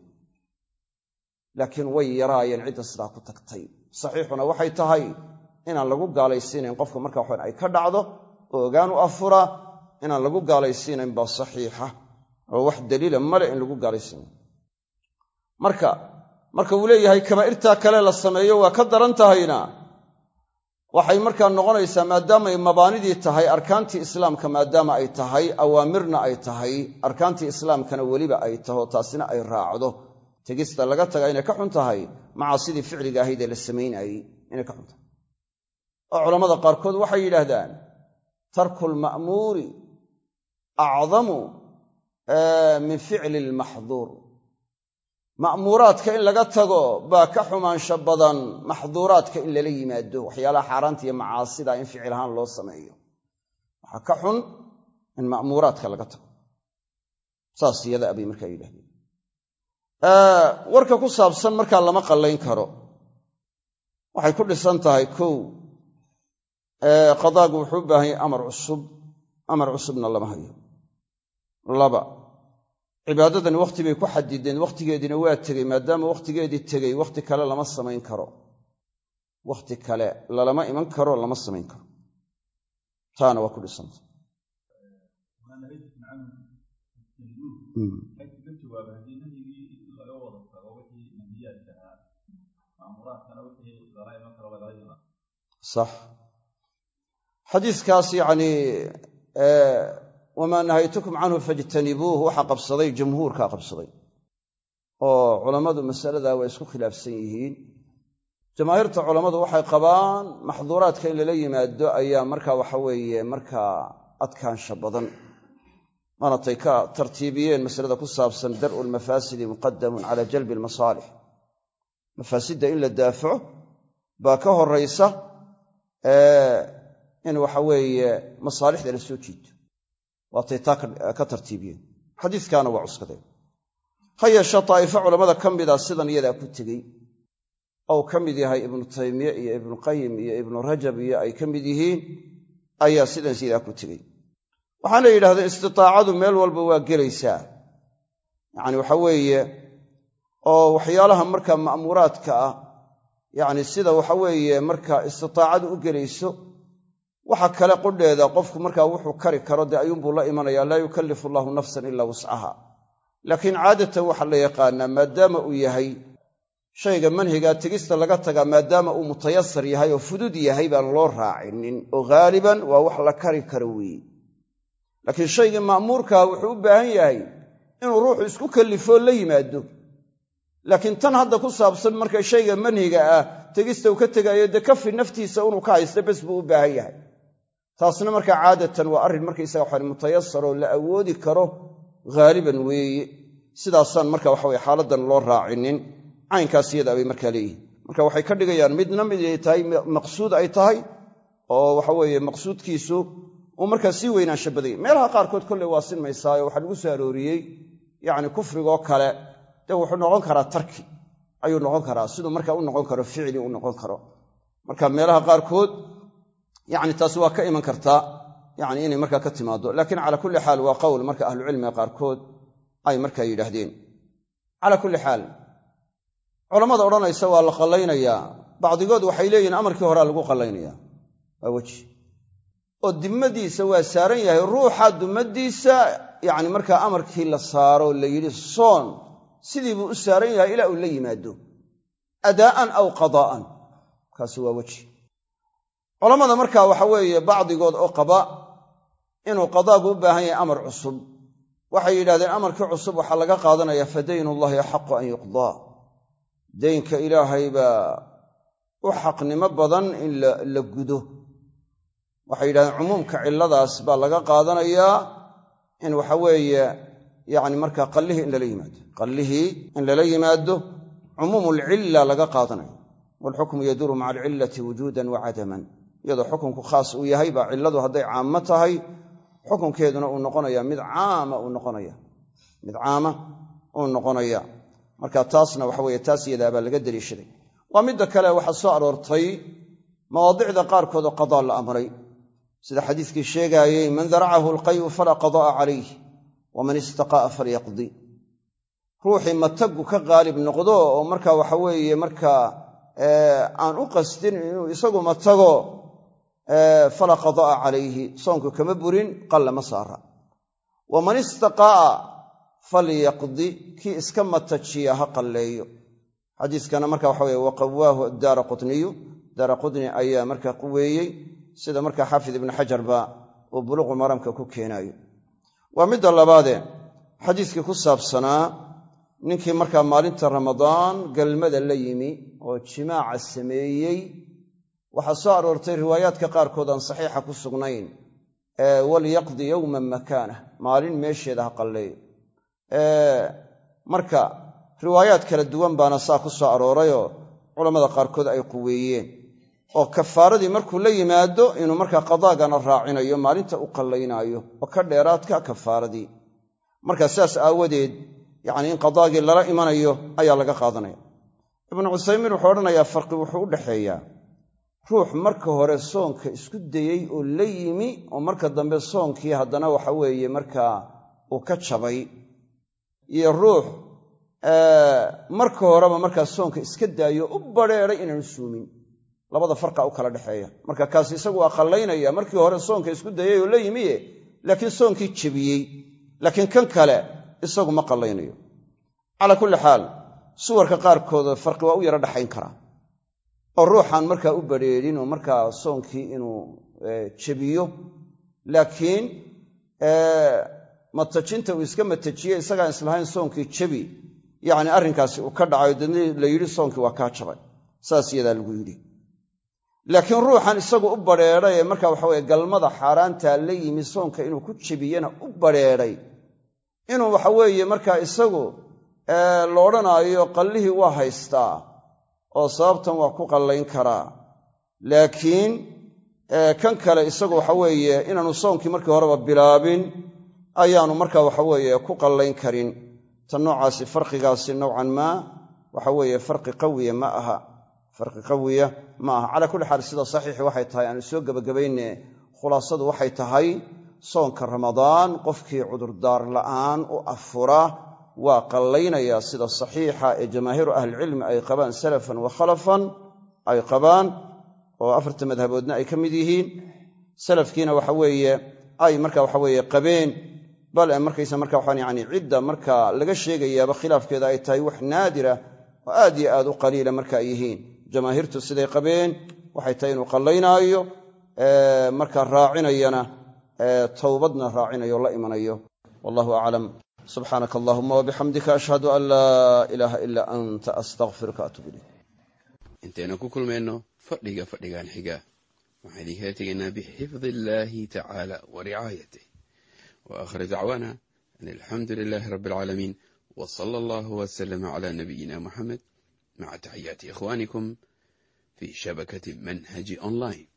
laakiin way yaraayeen cidda sidaa ku tagtay saxiixuna waxay tahay inaan lagu gaalaysiinayn qofka markaa waxan ay ka dhacdo oo ogaan u afura inaan lagu gaalaysiinayn baa saxiixa oo wax daliila male in lagu gaalaysiinayo marka marka uu leeyahay kabaa'irtaa kale la sameeyo waa ka daran tahayna waxay markaa noqonaysaa maadaamaay mabaanidii tahay arkaantii islaamka maadaama ay tahay awaamirna ay tahay arkaantii islaamkana weliba ay taho taasina ay raacdo tegista laga taga inay ka xun tahay macaasidii ficliga ahayd ee la samaynayey inay ka xun tahay oo culammada qaarkood waxay yidhaahdaan tarku lma'muuri acdamu min ficli almaxduur ma'muuraadka in laga tago baa ka xumaansho badan maxduuraadka in lala yimaado waxyaalaha xaaraanta iyo macaasida in ficil ahaan loo sameeyo waxaa ka xun in ma'muuraadka laga tago saas iyada abay markaa yidhahdeen warka ku saabsan markaa lama qallayn karo waxay ku dhisan tahay kow qadaagu wuxuu u baahan yahay amar cusub amar cusubna lama hayo laba cibaadadani wakhti bay ku xadideen wakhtigeediina waa tegey maadaama wakhtigeedii tegey wakhti kale lama samayn karo wakhti kale lalama iman karo lama samayn karo taana waa ku dhisanta sax xadiiskaas yacnii wamaa nahaytukum canhu fajtanibuuh waxaa qabsaday jamhuurkaa qabsaday oo culammadu masaladaa waa isku khilaafsan yihiin jamaahiirta culammadu waxay qabaan maxduuraadka in lala yimaado ayaa markaa waxa weeye markaa adkaansha badan maanatay ka tartiibiyeen masalada ku saabsan dar'u lmafaasidi muqadamun cala jalbi almasaalix mafaasidda in la daafaco baa ka horaysa in waxa weeye masaalixda la soo jiito waatay taa ka tartiibiyeen xadiiskaana waa cuskadeen ha yeeshe daa'ifo culammada ka mida sidan iyadaa ku tegey ou ka mid yahay ibnu taymiye iyo ibnuqayim iyo ibnu rajab iyo ay ka mid yihiin ayaa sidan sidaa ku tegey waxaana yidhahdeen istitaacadu meel walba waa gelaysaa yacni waxa weeye oo waxyaalaha markaa ma'muuraadka ah yacni sida waxa weeye markaa istitaacadu u gelayso waxa kale qudheeda qofku markaa wuxuu kari karo dee ayuunbuu la imanayaa laa yukallifu allaahu nafsan ilaa wuscaha laakiin caadatan waxaa la yaqaanaa maadaama uu yahay shayga manhigaa tegista laga tagaa maadaama uu mutayasar yahay oo fudud yahay baan loo raacinin oo haaliban waa wax la kari karo weeye laakiin shaygii ma'muurkaa wuxuu u baahan yahay inuu ruuxu isku kallifoo la yimaado laakiin tan hadda ku saabsan marka shayga manhiga ah tegista uu ka tegaayo dee kafi naftiisa inuu ka haysta bes buu u baahan yahay taasna markaa caadatan waa arrin markaysaga waxaan mutayasaroo la awoodi karo haaliban weeye sidaasaan marka waxa weye xaaladdan loo raacinin caynkaas iyadaa bay markaa leeyihin marka waxay ka dhigayaan midna mid ay tahay maqsuud ay tahay oo waxa weeye maqsuudkiisu uu markaa sii weynaansha badanya meelaha qaarkood kolley waa sinmaysaayo waxaa lagu soo arooriyey yacni kufrigoo kale dee wuxuu noqon karaa tarki ayuu noqon karaa siduu markaa u noqon karo ficli u noqon karo marka meelaha qaarkood yacni taasi waa ka iman kartaa yacni inay markaa ka timaado laakiin calaa kulli xaal waa qowl marka ahlucilmiga qaarkood ay markaa yidhaahdeen calaa kulli xaal culammada odhanaysa waa la qallaynayaa bacdigood waxay leeyihin amarkii horea lagu qallaynayaa waa weji oo dimmadiisa waa saaran yahay ruuxa dummaddiisa yacni markaa amarkii la saaro la yidhi soon sidii buu u saaran yahay ilaa uu la yimaado adaa'an aw qadaa'an kaasi waa weji culammada markaa waxa weeye bacdigood oo qaba inuu qadaagu u baahan yahay amar cusub waxay yidhahdeen amarkii cusub waxaa laga qaadanaya fadaynullahi axaqu an yuqdaa daynka ilaahay baa u xaqnimo badan in la gudo waxay yidhahdeen cumuumka cilladaas baa laga qaadanayaa in waxa weeye yacni markaa qallihii in lala yimaado qallihii in lala yimaado cumuumulcilla laga qaadanayo waalxukmu yaduuru maca alcillati wujuudan wa cadaman iyadoo xukunku khaas uu yahay baa cilladu hadday caammo tahay xukunkeeduna uu noqonaya mid caama uu noqonaya mid caama uu noqonaya marka taasna waxa weeye taas iyadaa baa laga deliishaday waa midda kale waxaa soo aroortay mawaadicda qaarkood oo qadaa la amray sida xadiiskii sheegaayey man daracahu alqayu falaa qadaa'a calayh waman istaqaa'a falyaqdi ruuxii mataggu ka qaalib noqdo oo markaa waxa weeye markaa aan u qastin inuu isagu matago falaa qadaa'a calayhi soonku kama burin qalla ma saara waman istaqaa'a falyaqdi kii iska matajiya ha qalleeyo xadiiskana marka waxa weye waqawaahu daara qutniyu daara qutni ayaa markaa quweeyey sida markaa xaafid ibnu xajarba uu buluuqu maramka ku keenaayo waa midda labaadee xadiiskii ku saabsanaa ninkii markaa maalinta ramadaan galmada la yimi oo jimaaca sameeyey waxaa soo aroortay riwaayaadka qaarkood aan saxiixa ku sugnayn walyaqdi yowman makaanah maalin meesheeda ha qalleeyo marka riwaayaad kala duwan baana saa ku soo aroorayoo culammada qaarkood ay quweeyeen oo kafaaradii markuu la yimaado inuu markaa qadaagana raacinayo maalinta u qallaynaayo oo ka dheeraadka kafaaradii marka sidaas aawadeed yacni in qadaagii lala imanayo ayaa laga qaadanaya ibnu cusaymiin wuxuu odhanayaa farqi wuxuu u dhaxeeyaa ruux marka hore soonka isku dayey oo la yimi oo marka dambe soonkii haddana waxa weeye markaa uu ka jabay iyo ruux marka horeba markaa soonka iska daayo u badrheeray inaanu suumin labada farqa u kala dhexeeya marka kaasi isagu waa qallaynaya markii hore soonka isku dayey oo la yimiye laakiin soonkii jebiyey laakiin kan kale isagu ma qallaynayo calaa kulli xaal suwarka qaarkood farqi waa u yaro dhaxayn karaa oo ruuxaan markaa u badrheerin oo markaa soonkii inuu jebiyo laakiin matajinta uu iska matajiyey isagaan islahayn soonkii jebi yacni arrinkaasi uu ka dhacayo dadna la yidhi soonkii waa kaa jabay saas iyadaa lagu yidhi laakiin ruuxan isagu u badrheedhay ee markaa waxa weye galmada xaaraantaa la yimi soonka inuu ku jebiyena u badrheedhay inuu waxa weeye markaa isagu la odhanaayo qallihii waa haystaa oo sababtan waa ku qallayn karaa laakiin kan kale isagu waxa weeye inaanu soonkii markii horeba bilaabin ayaanu markaa waxa weeye ku qallayn karin tan noocaasi farqigaasi nowcan maa waxa weeye farqi qawiya ma aha farqi qawiya ma aha calaa kulli xaal sida saxiixi waxay tahay aanu soo gebagabayne khulaasadu waxay tahay soonka ramadaan qofkii cudurdaar la'aan u afura waa qallaynayaa sida saxiixa ee jamaahiiru ahlicilmi ay qabaan salafan wa khalafan ay qabaan oo afarta madhaboodna ay ka mid yihiin salafkiina waxa weeye ay marka waxa weeye qabeen bal markaysa marka waxaan yani cidda marka laga sheegayaaba khilaafkeeda ay tahay wax naadira oo aad iyo aad u qaliila marka ay yihiin jamaahiirtu siday qabeen waxay tahay inuu qallaynaayo marka raacinayana towbadna raacinayo la imanayo wallahu aclam subxaanaka allahuma wabixamdika ashhadu an laa ilaaha ilaa anta astaqfiruka atuub ilayk intaynu ku kulmayno fadhiga fadhigan xiga waxaan idinkala tegaynaa bixifdi illaahi tacaala wa ricaayatih wa aakhir dacwaana an alxamdu lilaahi rabbi alcaalamiin wa sala allahu wasalama calaa nabiyina muxamed maca taxiyaati ikhwaanikum fii shabakati manhaji online.